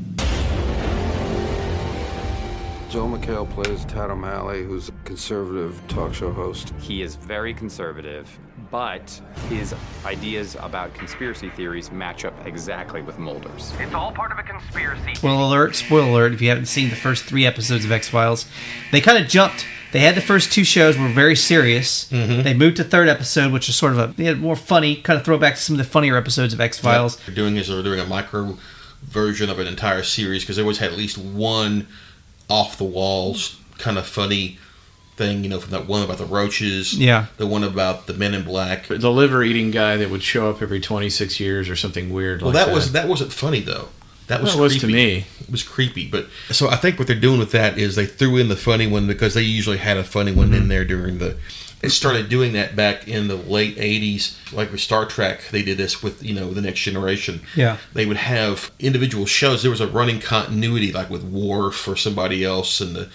Joel McHale plays Tad O'Malley, who's a conservative talk show host. He is very conservative, but his ideas about conspiracy theories match up exactly with Mulder's. It's all part of a conspiracy. Spoiler alert, spoiler alert, if you haven't seen the first three episodes of X-Files. They kind of jumped. They had the first two shows were very serious. Mm-hmm. They moved to third episode, which is sort of a they had more funny, kind of throwback to some of the funnier episodes of X-Files. What they're doing is they're doing a micro version of an entire series because they always had at least one off the walls kind of funny thing, you know, from that one about the roaches, Yeah. the one about the Men in Black. The liver eating guy that would show up every twenty-six years or something weird Well, like that, that. was that wasn't funny though. That was Well, it was creepy. to me. It was creepy, but so I think what they're doing with that is they threw in the funny one because they usually had a funny one in there during the. They started doing that back in the late eighties, like with Star Trek. They did this with, you know, the Next Generation. Yeah. They would have individual shows. There was a running continuity, like with Worf or somebody else, and the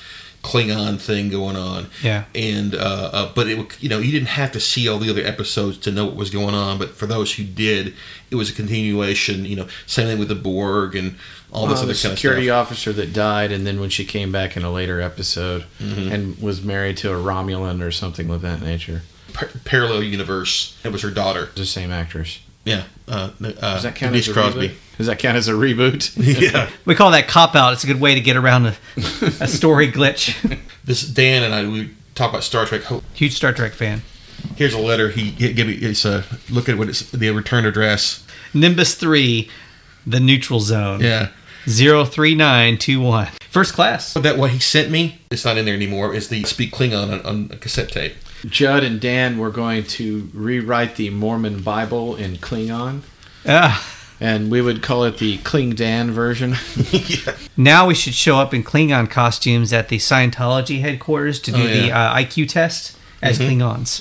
Klingon thing going on. Yeah. And uh, uh, but it you know you didn't have to see all the other episodes to know what was going on. But for those who did, it was a continuation. You know, same thing with the Borg and all this uh, other the kind of security stuff. officer that died, and then when she came back in a later episode Mhm. and was married to a Romulan or something of that nature. Par- parallel universe. It was her daughter. The same actress. Yeah. Uh, uh, Does that count Denise as a Crosby. reboot? Does that count as a reboot? Yeah. We call that cop out. It's a good way to get around a, a story glitch. This Dan and I we talk about Star Trek. Huge Star Trek fan. Here's a letter. He, he give me. It's a look at what it's the return address. Nimbus three, the neutral zone. Yeah. zero three nine two one. First class. That what he sent me. It's not in there anymore. It's the Speak Klingon on, on a cassette tape. Judd and Dan were going to rewrite the Mormon Bible in Klingon. Ah. And we would call it the Kling Dan version. Yeah. Now we should show up in Klingon costumes at the Scientology headquarters to do Oh, yeah. the uh, I Q test as Mhm. Klingons.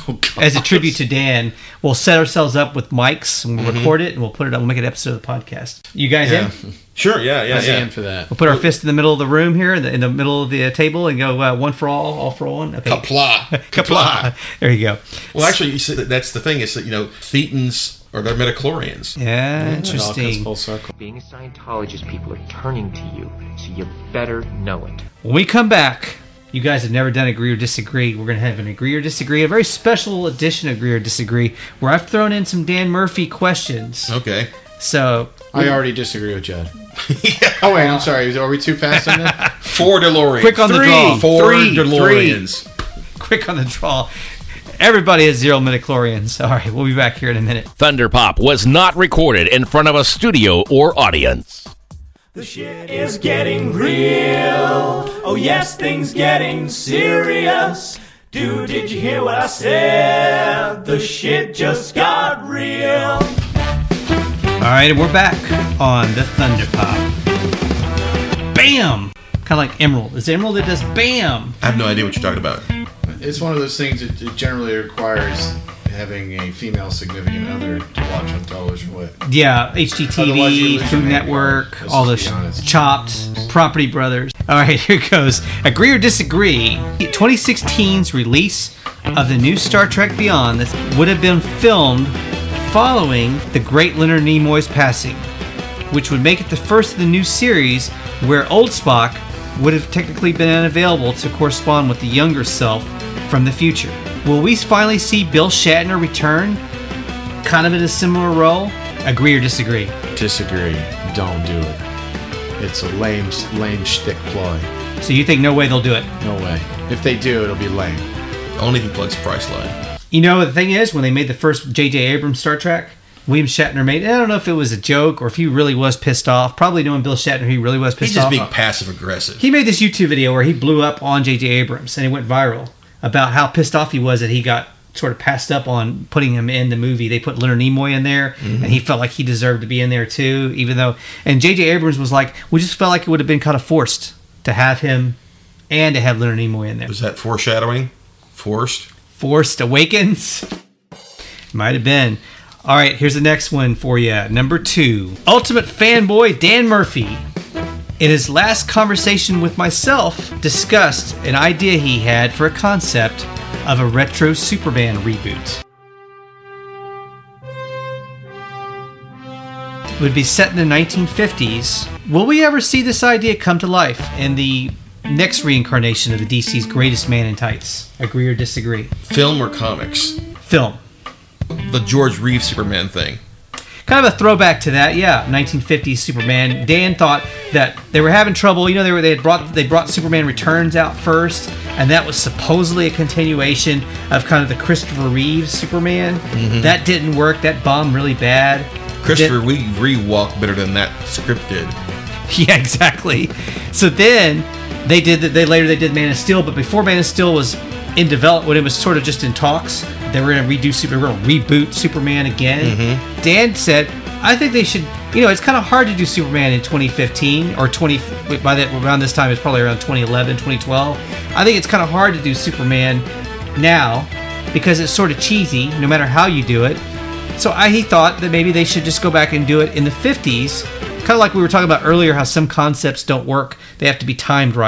As a tribute to Dan, we'll set ourselves up with mics and we'll Mhm. record it and we'll put it up. We'll make an episode of the podcast. You guys Yeah. in? Sure. Yeah. Yeah. I yeah. stand for that. We'll put our fist in the middle of the room here, in the, in the middle of the uh, table, and go uh, one for all, all for one. Okay. Kapla. Kapla. There you go. Well, actually, you see, that's the thing is that you know Thetans are they're midichlorians. Yeah, It all comes interesting. full circle. Being a Scientologist, people are turning to you, so you better know it. When we come back, you guys have never done Agree or Disagree. We're going to have an Agree or Disagree, a very special edition of Agree or Disagree, where I've thrown in some Dan Murphy questions. Okay. So I already disagree with Judd. Oh, wait, I'm sorry. Are we too fast on that? Four DeLoreans. Quick on the Three. draw. Four Three. DeLoreans. quick on the draw. Everybody has zero midichlorians. All right, we'll be back here in a minute. Thunder Pop was not recorded in front of a studio or audience. The shit is getting real. Oh yes, things getting serious. Dude, did you hear what I said? The shit just got real. All right, and we're back on the Thunder Pop. Bam! Kind of like Emerald. It's Emerald that does bam. I have no idea what you're talking about. It's one of those things that it generally requires having a female significant other to watch on television with. Yeah, H G T Otherwise you V, lose Food your Network, Let's all just those be honest. Chopped, Property Brothers. All right, here goes. Agree or disagree? twenty sixteen's release of the new Star Trek Beyond this would have been filmed following the great Leonard Nimoy's passing, which would make it the first of the new series where old Spock would have technically been unavailable to correspond with the younger self from the future. Will we finally see Bill Shatner return, kind of in a similar role? Agree or disagree? Disagree. Don't do it. It's a lame, lame shtick ploy. So you think no way they'll do it? No way. If they do, it'll be lame. Only if he plugs Priceline. You know, the thing is, when they made the first J J Abrams Star Trek, William Shatner made, I don't know if it was a joke or if he really was pissed off. Probably knowing Bill Shatner, he really was pissed He's just off. being passive aggressive. He made this YouTube video where he blew up on J J Abrams and it went viral about how pissed off he was that he got sort of passed up on putting him in the movie. They put Leonard Nimoy in there, Mhm. and he felt like he deserved to be in there too, even though... And J J Abrams was like, we just felt like it would have been kind of forced to have him and to have Leonard Nimoy in there. Was that foreshadowing? Forced? Forced Awakens? Might have been. All right, here's the next one for you. Number two. Ultimate fanboy Dan Murphy, in his last conversation with myself, discussed an idea he had for a concept of a retro Superman reboot. It would be set in the nineteen fifties. Will we ever see this idea come to life in the next reincarnation of the D C's greatest man in tights? Agree or disagree? Film or comics? Film. The George Reeves Superman thing. Kind of a throwback to that, yeah. nineteen fifties Superman. Dan thought that they were having trouble. You know, they were they had brought they brought Superman Returns out first, and that was supposedly a continuation of kind of the Christopher Reeves Superman. Mhm. That didn't work. That bombed really bad. Christopher Reeve walked better than that script did. Yeah, exactly. So then they did that. They later they did Man of Steel, but before Man of Steel was in development, when it was sort of just in talks, they were going to redo Super, they were going to reboot Superman again. Mhm. Dan said, "I think they should. You know, it's kind of hard to do Superman in twenty fifteen or twenty. By that around this time, it's probably around twenty eleven, twenty twelve. I think it's kind of hard to do Superman now because it's sort of cheesy, no matter how you do it. So I, he thought that maybe they should just go back and do it in the fifties." Kind of like we were talking about earlier, how some concepts don't work. They have to be timed right.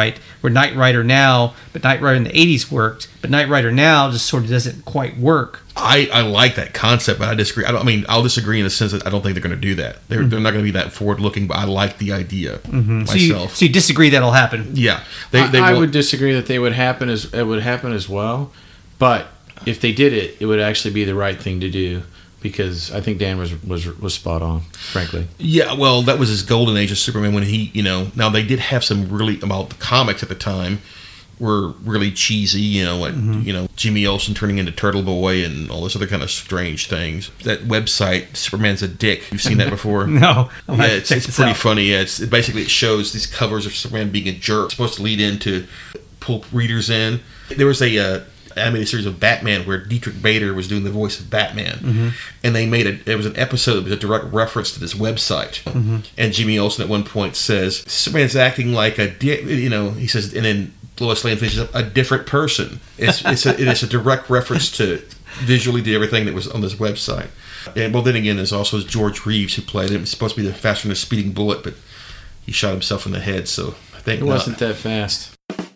where Knight Rider now, but Knight Rider in the eighties worked, but Knight Rider now just sort of doesn't quite work. I, I like that concept, but I disagree. I don't. I mean, I'll disagree in the sense that I don't think they're going to do that. They're, mm-hmm. they're not going to be that forward looking. But I like the idea mm-hmm. myself. So you, so you disagree that'll happen? Yeah, they, they I, I will, would disagree that they would happen as it would happen as well. But if they did it, it would actually be the right thing to do, because I think Dan was was was spot on, frankly. Yeah, well, that was his golden age of Superman when he, you know. Now they did have some really about the comics at the time. Were really cheesy, you know, like mm-hmm. you know Jimmy Olsen turning into Turtle Boy and all this other kind of strange things. That website, Superman's a Dick. You've seen that before? No, I'll yeah, it's, it's pretty out. funny. Yeah, it's it basically it shows these covers of Superman being a jerk. It's supposed to lead into pull readers in. There was a uh, animated series of Batman where Dietrich Bader was doing the voice of Batman, mm-hmm. and they made a. There was an episode that was a direct reference to this website, mm-hmm. and Jimmy Olsen at one point says Superman's acting like a dick. You know, he says, and then Lois Lane finishes up a different person. It's it's a, it's a direct reference to visually to everything that was on this website. And well, then again, there's also George Reeves who played him. It's supposed to be the faster than a speeding bullet, but he shot himself in the head. So I think it not. wasn't that fast.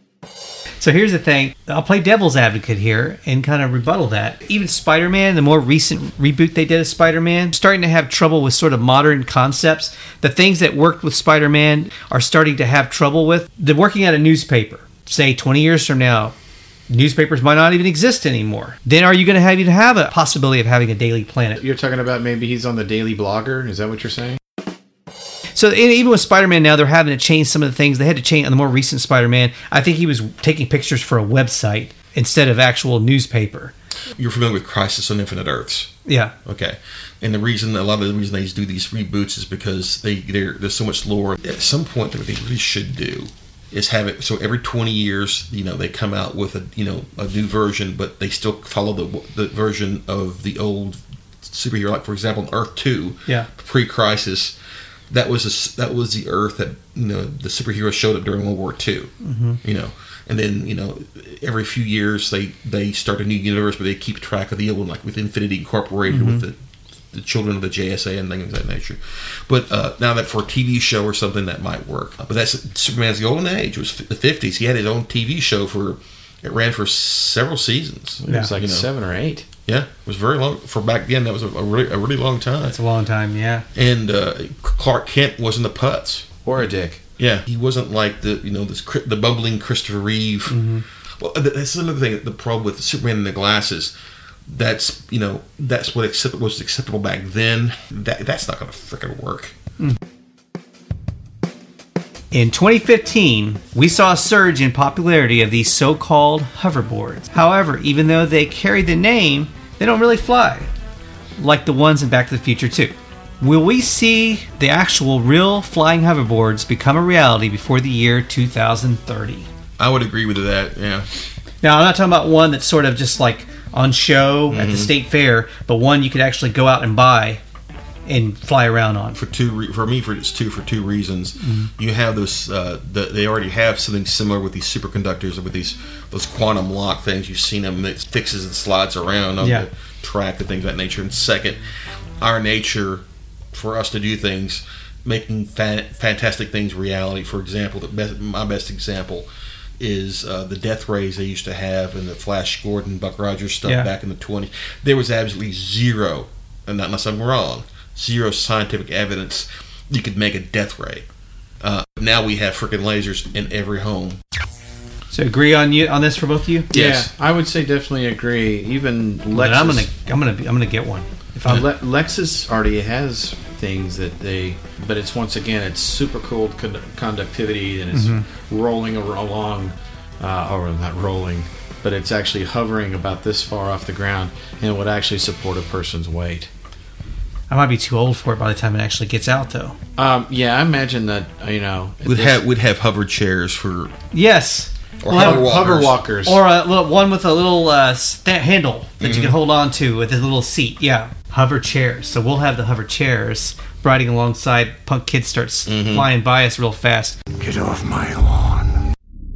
So here's the thing. I'll play devil's advocate here and kind of rebuttal that. Even Spider-Man, the more recent reboot they did of Spider-Man, starting to have trouble with sort of modern concepts. The things that worked with Spider-Man are starting to have trouble with. They're working at a newspaper. Say twenty years from now, newspapers might not even exist anymore. Then are you going to have even have a possibility of having a Daily Planet? You're talking about maybe he's on the Daily Blogger? Is that what you're saying? So even with Spider-Man now, they're having to change some of the things. They had to change on the more recent Spider-Man. I think he was taking pictures for a website instead of actual newspaper. You're familiar with Crisis on Infinite Earths? Yeah. Okay. And the reason, a lot of the reason they do these reboots is because they there's so much lore. At some point, what they really should do is have it so every twenty years, you know, they come out with a you know a new version, but they still follow the the version of the old superhero. Like for example, Earth Two, yeah, pre-Crisis, that was a, that was the Earth that you know the superheroes showed up during World War Two. Mm-hmm. You know, and then you know every few years they they start a new universe, but they keep track of the old one, like with Infinity Incorporated, mm-hmm. with the. the children of the J S A and things of that nature. But uh, now that for a T V show or something, that might work. But that's Superman's golden age. It was the fifties. He had his own T V show for, it ran for several seasons. Yeah. It was like you know. seven or eight. Yeah, it was very long. For back then, that was a, a, really, a really long time. That's a long time, yeah. And uh, Clark Kent wasn't a putz. Or a dick. Yeah, he wasn't like the, you know, this the bumbling Christopher Reeve. Mm-hmm. Well, that's another thing, the problem with Superman and the glasses. That's you know that's what accept- was acceptable back then. That that's not going to freaking work. Mm. In twenty fifteen, we saw a surge in popularity of these so-called hoverboards. However, even though they carry the name, they don't really fly, like the ones in Back to the Future two. Will we see the actual real flying hoverboards become a reality before the year two thousand thirty? I would agree with that. Yeah. Now, I'm not talking about one that's sort of just like on show mm-hmm. at the state fair, but one you could actually go out and buy and fly around on. For two, re- for me, for it's two for two reasons. Mm-hmm. You have those. Uh, the, they already have something similar with these superconductors, with these those quantum lock things. You've seen them that fixes and slides around on yeah. the track and things of that nature. And second, our nature for us to do things, making fan- fantastic things reality. For example, the best, my best example. Is uh, the death rays they used to have in the Flash Gordon, Buck Rogers stuff yeah. back in the twenties. There was absolutely zero, and not unless I'm wrong, zero scientific evidence you could make a death ray. Uh, now we have freaking lasers in every home. So agree on you on this for both of you? Yes, yeah, I would say definitely agree. Even Lexus, but I'm gonna, I'm gonna, be, I'm gonna get one. If I Le- Lexus already has things that they, but it's once again it's super cool con- conductivity and it's mm-hmm. rolling along, uh, or not rolling, but it's actually hovering about this far off the ground and it would actually support a person's weight. I might be too old for it by the time it actually gets out, though. Um, yeah, I imagine that you know we'd have we'd have hover chairs for yes. Or we'll hover, walkers. hover walkers, or a little one with a little uh, st- handle that mm-hmm. you can hold on to with a little seat. Yeah, hover chairs. So we'll have the hover chairs riding alongside. Punk Kid starts mm-hmm. flying by us real fast. Get off my lawn!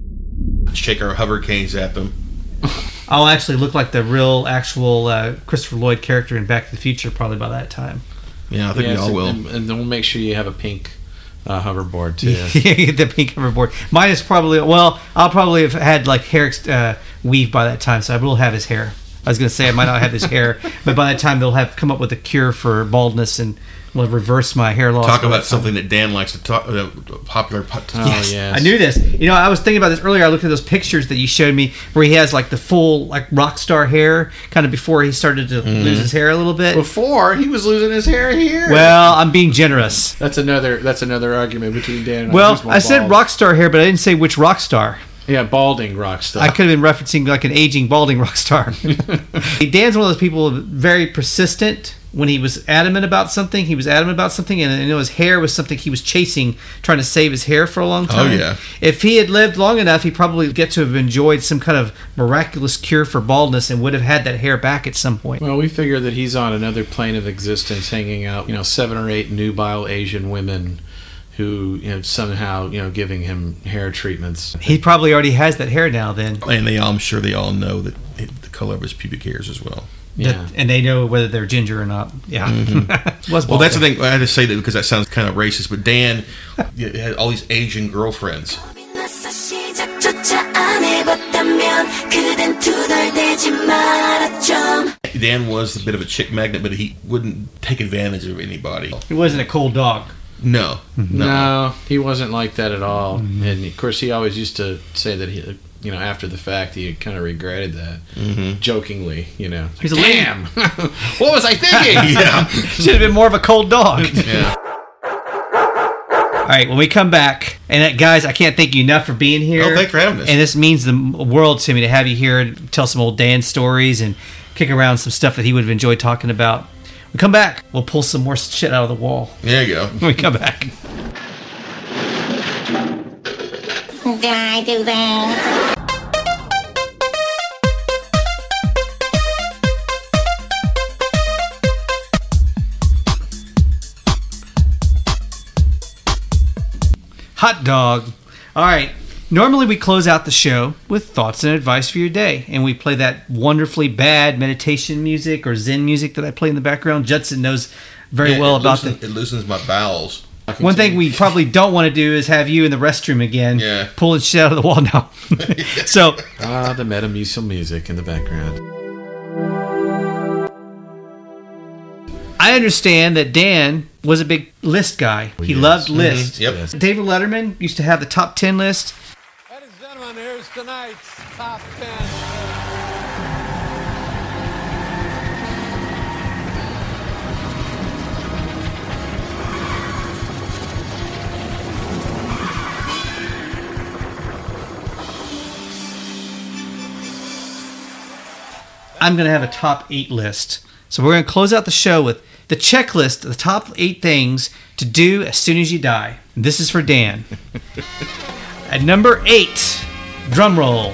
Shake our hover canes at them. I'll actually look like the real, actual uh, Christopher Lloyd character in Back to the Future probably by that time. Yeah, I think yeah, we all so, will. And, and then we'll make sure you have a pink uh, hoverboard too. The pink hoverboard. Mine is probably, well, I'll probably have had like hair uh, weave by that time, so I will have his hair. I was going to say I might not have his hair, but by that time they'll have come up with a cure for baldness and will reverse my hair loss. Talk about something that Dan likes to talk. Uh, popular. Po- oh, yes. yes, I knew this. You know, I was thinking about this earlier. I looked at those pictures that you showed me where he has like the full like rock star hair, kind of before he started to mm-hmm. lose his hair a little bit. Before he was losing his hair here. Well, I'm being generous. That's another. That's another argument between Dan and I. Well, I said rock star hair, but I didn't say which rock star. Yeah, balding rock star. I could have been referencing like an aging balding rock star. Dan's one of those people very persistent. When he was adamant about something, he was adamant about something, and I know his hair was something he was chasing, trying to save his hair for a long time. Oh, yeah. If he had lived long enough, he probably get to have enjoyed some kind of miraculous cure for baldness and would have had that hair back at some point. Well, we figure that he's on another plane of existence, hanging out, you know, seven or eight nubile Asian women who, you know, somehow, you know, giving him hair treatments. He probably already has that hair now then. And they, I'm sure they all know that it, the color of his pubic hairs as well. Yeah. That, and they know whether they're ginger or not. Yeah. Mm-hmm. well, that's the thing. I had to say that because that sounds kind of racist, but Dan had all these Asian girlfriends. Dan was a bit of a chick magnet, but he wouldn't take advantage of anybody. He wasn't a cold dog. No. No, no he wasn't like that at all. Mm-hmm. And, of course, he always used to say that he... You know, after the fact, he kind of regretted that, mm-hmm. jokingly. You know, he's like, damn, what was I thinking? Yeah, should have been more of a cold dog. Yeah. All right, when we come back, and uh, guys, I can't thank you enough for being here. Oh, thanks for having us. And this means the world to me to have you here and tell some old Dan stories and kick around some stuff that he would have enjoyed talking about. When we come back, we'll pull some more shit out of the wall. There you go. When we come back. Did I do that? Hot dog. All right. Normally we close out the show with thoughts and advice for your day. And we play that wonderfully bad meditation music or Zen music that I play in the background. Judson knows very yeah, well it about loosens, the... It loosens my bowels. One thing we probably don't want to do is have you in the restroom again, yeah. pulling shit out of the wall now. So, ah, the Metamucil music in the background. I understand that Dan was a big list guy. He yes. loved lists. Mm-hmm. Yep. David Letterman used to have the top ten list. Ladies and gentlemen, here's tonight's top ten. I'm going to have a top eight list. So we're going to close out the show with the checklist of the top eight things to do as soon as you die. And this is for Dan. At number eight, drum roll.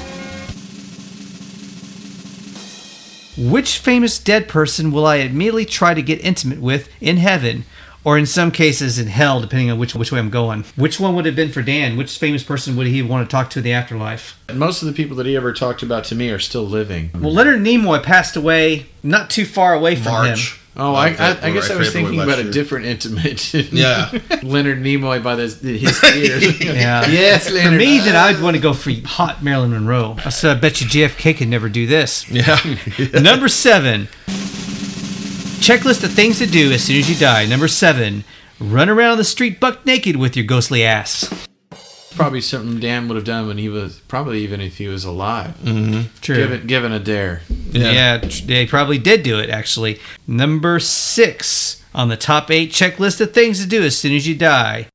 Which famous dead person will I immediately try to get intimate with in heaven? Or in some cases in hell, depending on which which way I'm going. Which one would have been for Dan? Which famous person would he want to talk to in the afterlife? Most of the people that he ever talked about to me are still living. Well, Leonard Nimoy passed away not too far away from March. him. Oh, I, I, I guess I was thinking about a different intimate. Yeah. Leonard Nimoy by the, his ears. Yeah. Yes, Leonard. For me, then I'd want to go for hot Marilyn Monroe. I said, I bet you J F K could never do this. Yeah. Number seven. Checklist of things to do as soon as you die. Number seven. Run around the street buck naked with your ghostly ass. Probably something Dan would have done when he was, probably even if he was alive. Mm-hmm. True. Given, given a dare. Yeah. yeah, they probably did do it, actually. Number six on the top eight checklist of things to do as soon as you die.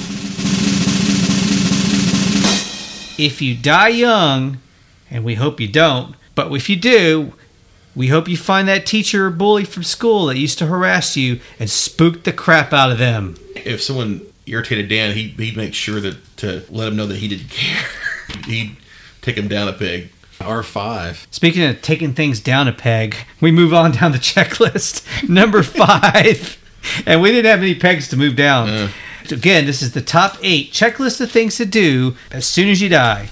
If you die young, and we hope you don't, but if you do, we hope you find that teacher or bully from school that used to harass you and spook the crap out of them. If someone irritated Dan, he, he'd make sure that to let him know that he didn't care. He'd take him down a peg. R five. Speaking of taking things down a peg, we move on down the checklist. Number five. And we didn't have any pegs to move down. Uh. Again, this is the top eight checklist of things to do as soon as you die.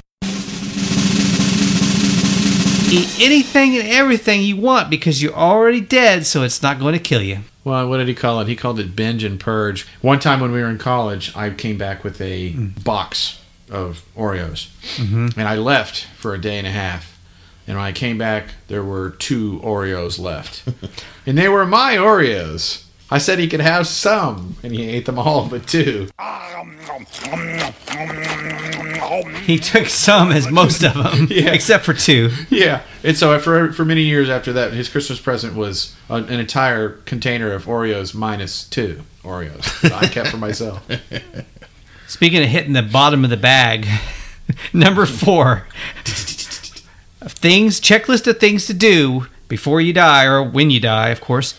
Eat anything and everything you want because you're already dead, so it's not going to kill you. Well, what did he call it? He called it binge and purge. One time when we were in college, I came back with a mm. box of Oreos. Mm-hmm. And I left for a day and a half. And when I came back, there were two Oreos left. And they were my Oreos. I said he could have some, and he ate them all but two. He took some as most of them, yeah. except for two. Yeah. And so for for many years after that, his Christmas present was an entire container of Oreos minus two Oreos that I kept for myself. Speaking of hitting the bottom of the bag, number four. Things, checklist of things to do before you die, or when you die, of course.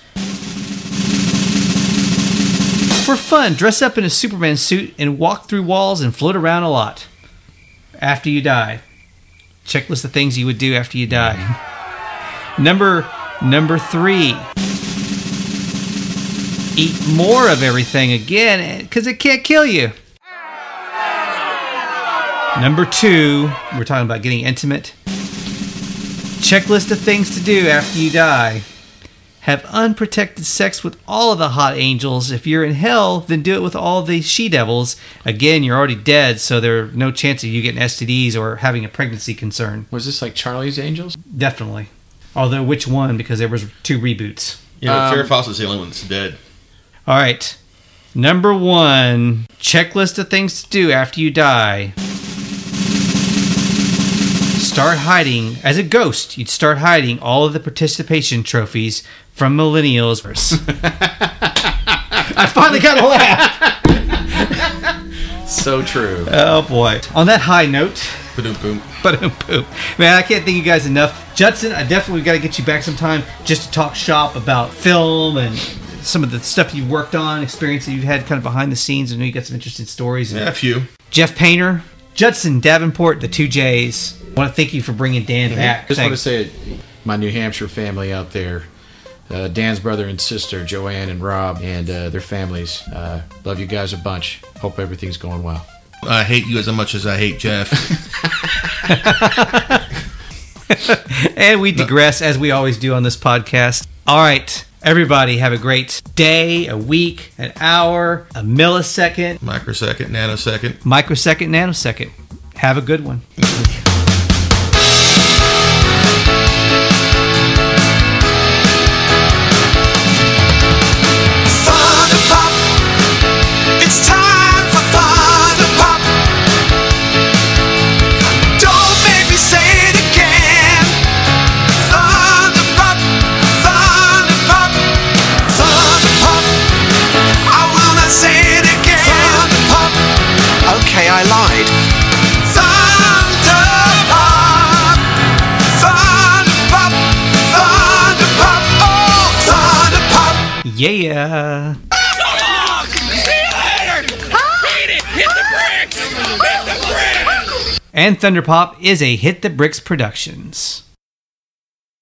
For fun, dress up in a Superman suit and walk through walls and float around a lot. After you die. Checklist of things you would do after you die. Number number three. Eat more of everything again, because it can't kill you. Number two, we're talking about getting intimate. Checklist of things to do after you die. Have unprotected sex with all of the hot angels. If you're in hell, then do it with all the she-devils. Again, you're already dead, so there's no chance of you getting S T Ds or having a pregnancy concern. Was this like Charlie's Angels? Definitely. Although, which one? Because there was two reboots. Yeah, um, Farrah Fawcett's the only one that's dead. All right. Number one, checklist of things to do after you die. Start hiding. As a ghost, you'd start hiding all of the participation trophies from millennials. I finally got a laugh. So true. Oh, boy. On that high note. Ba-doom boom. Ba-doom boom. Man, I can't thank you guys enough. Judson, I definitely got to get you back sometime just to talk shop about film and some of the stuff you've worked on, experience that you've had kind of behind the scenes. I know you got some interesting stories. Yeah, a few. Jeff Painter, Judson Davenport, the two J's. I want to thank you for bringing Dan mm-hmm. back. Just Thanks. want to say, my New Hampshire family out there, uh, Dan's brother and sister, Joanne and Rob, and uh, their families. Uh, love you guys a bunch. Hope everything's going well. I hate you as much as I hate Jeff. And we digress, as we always do on this podcast. All right, everybody, have a great day, a week, an hour, a millisecond. Microsecond, nanosecond. Microsecond, nanosecond. Have a good one. Okay, I lied. Thunderpop, Thunderpop, Thunderpop, oh, Thunderpop. Yeah. And Thunderpop is a Hit the Bricks Productions.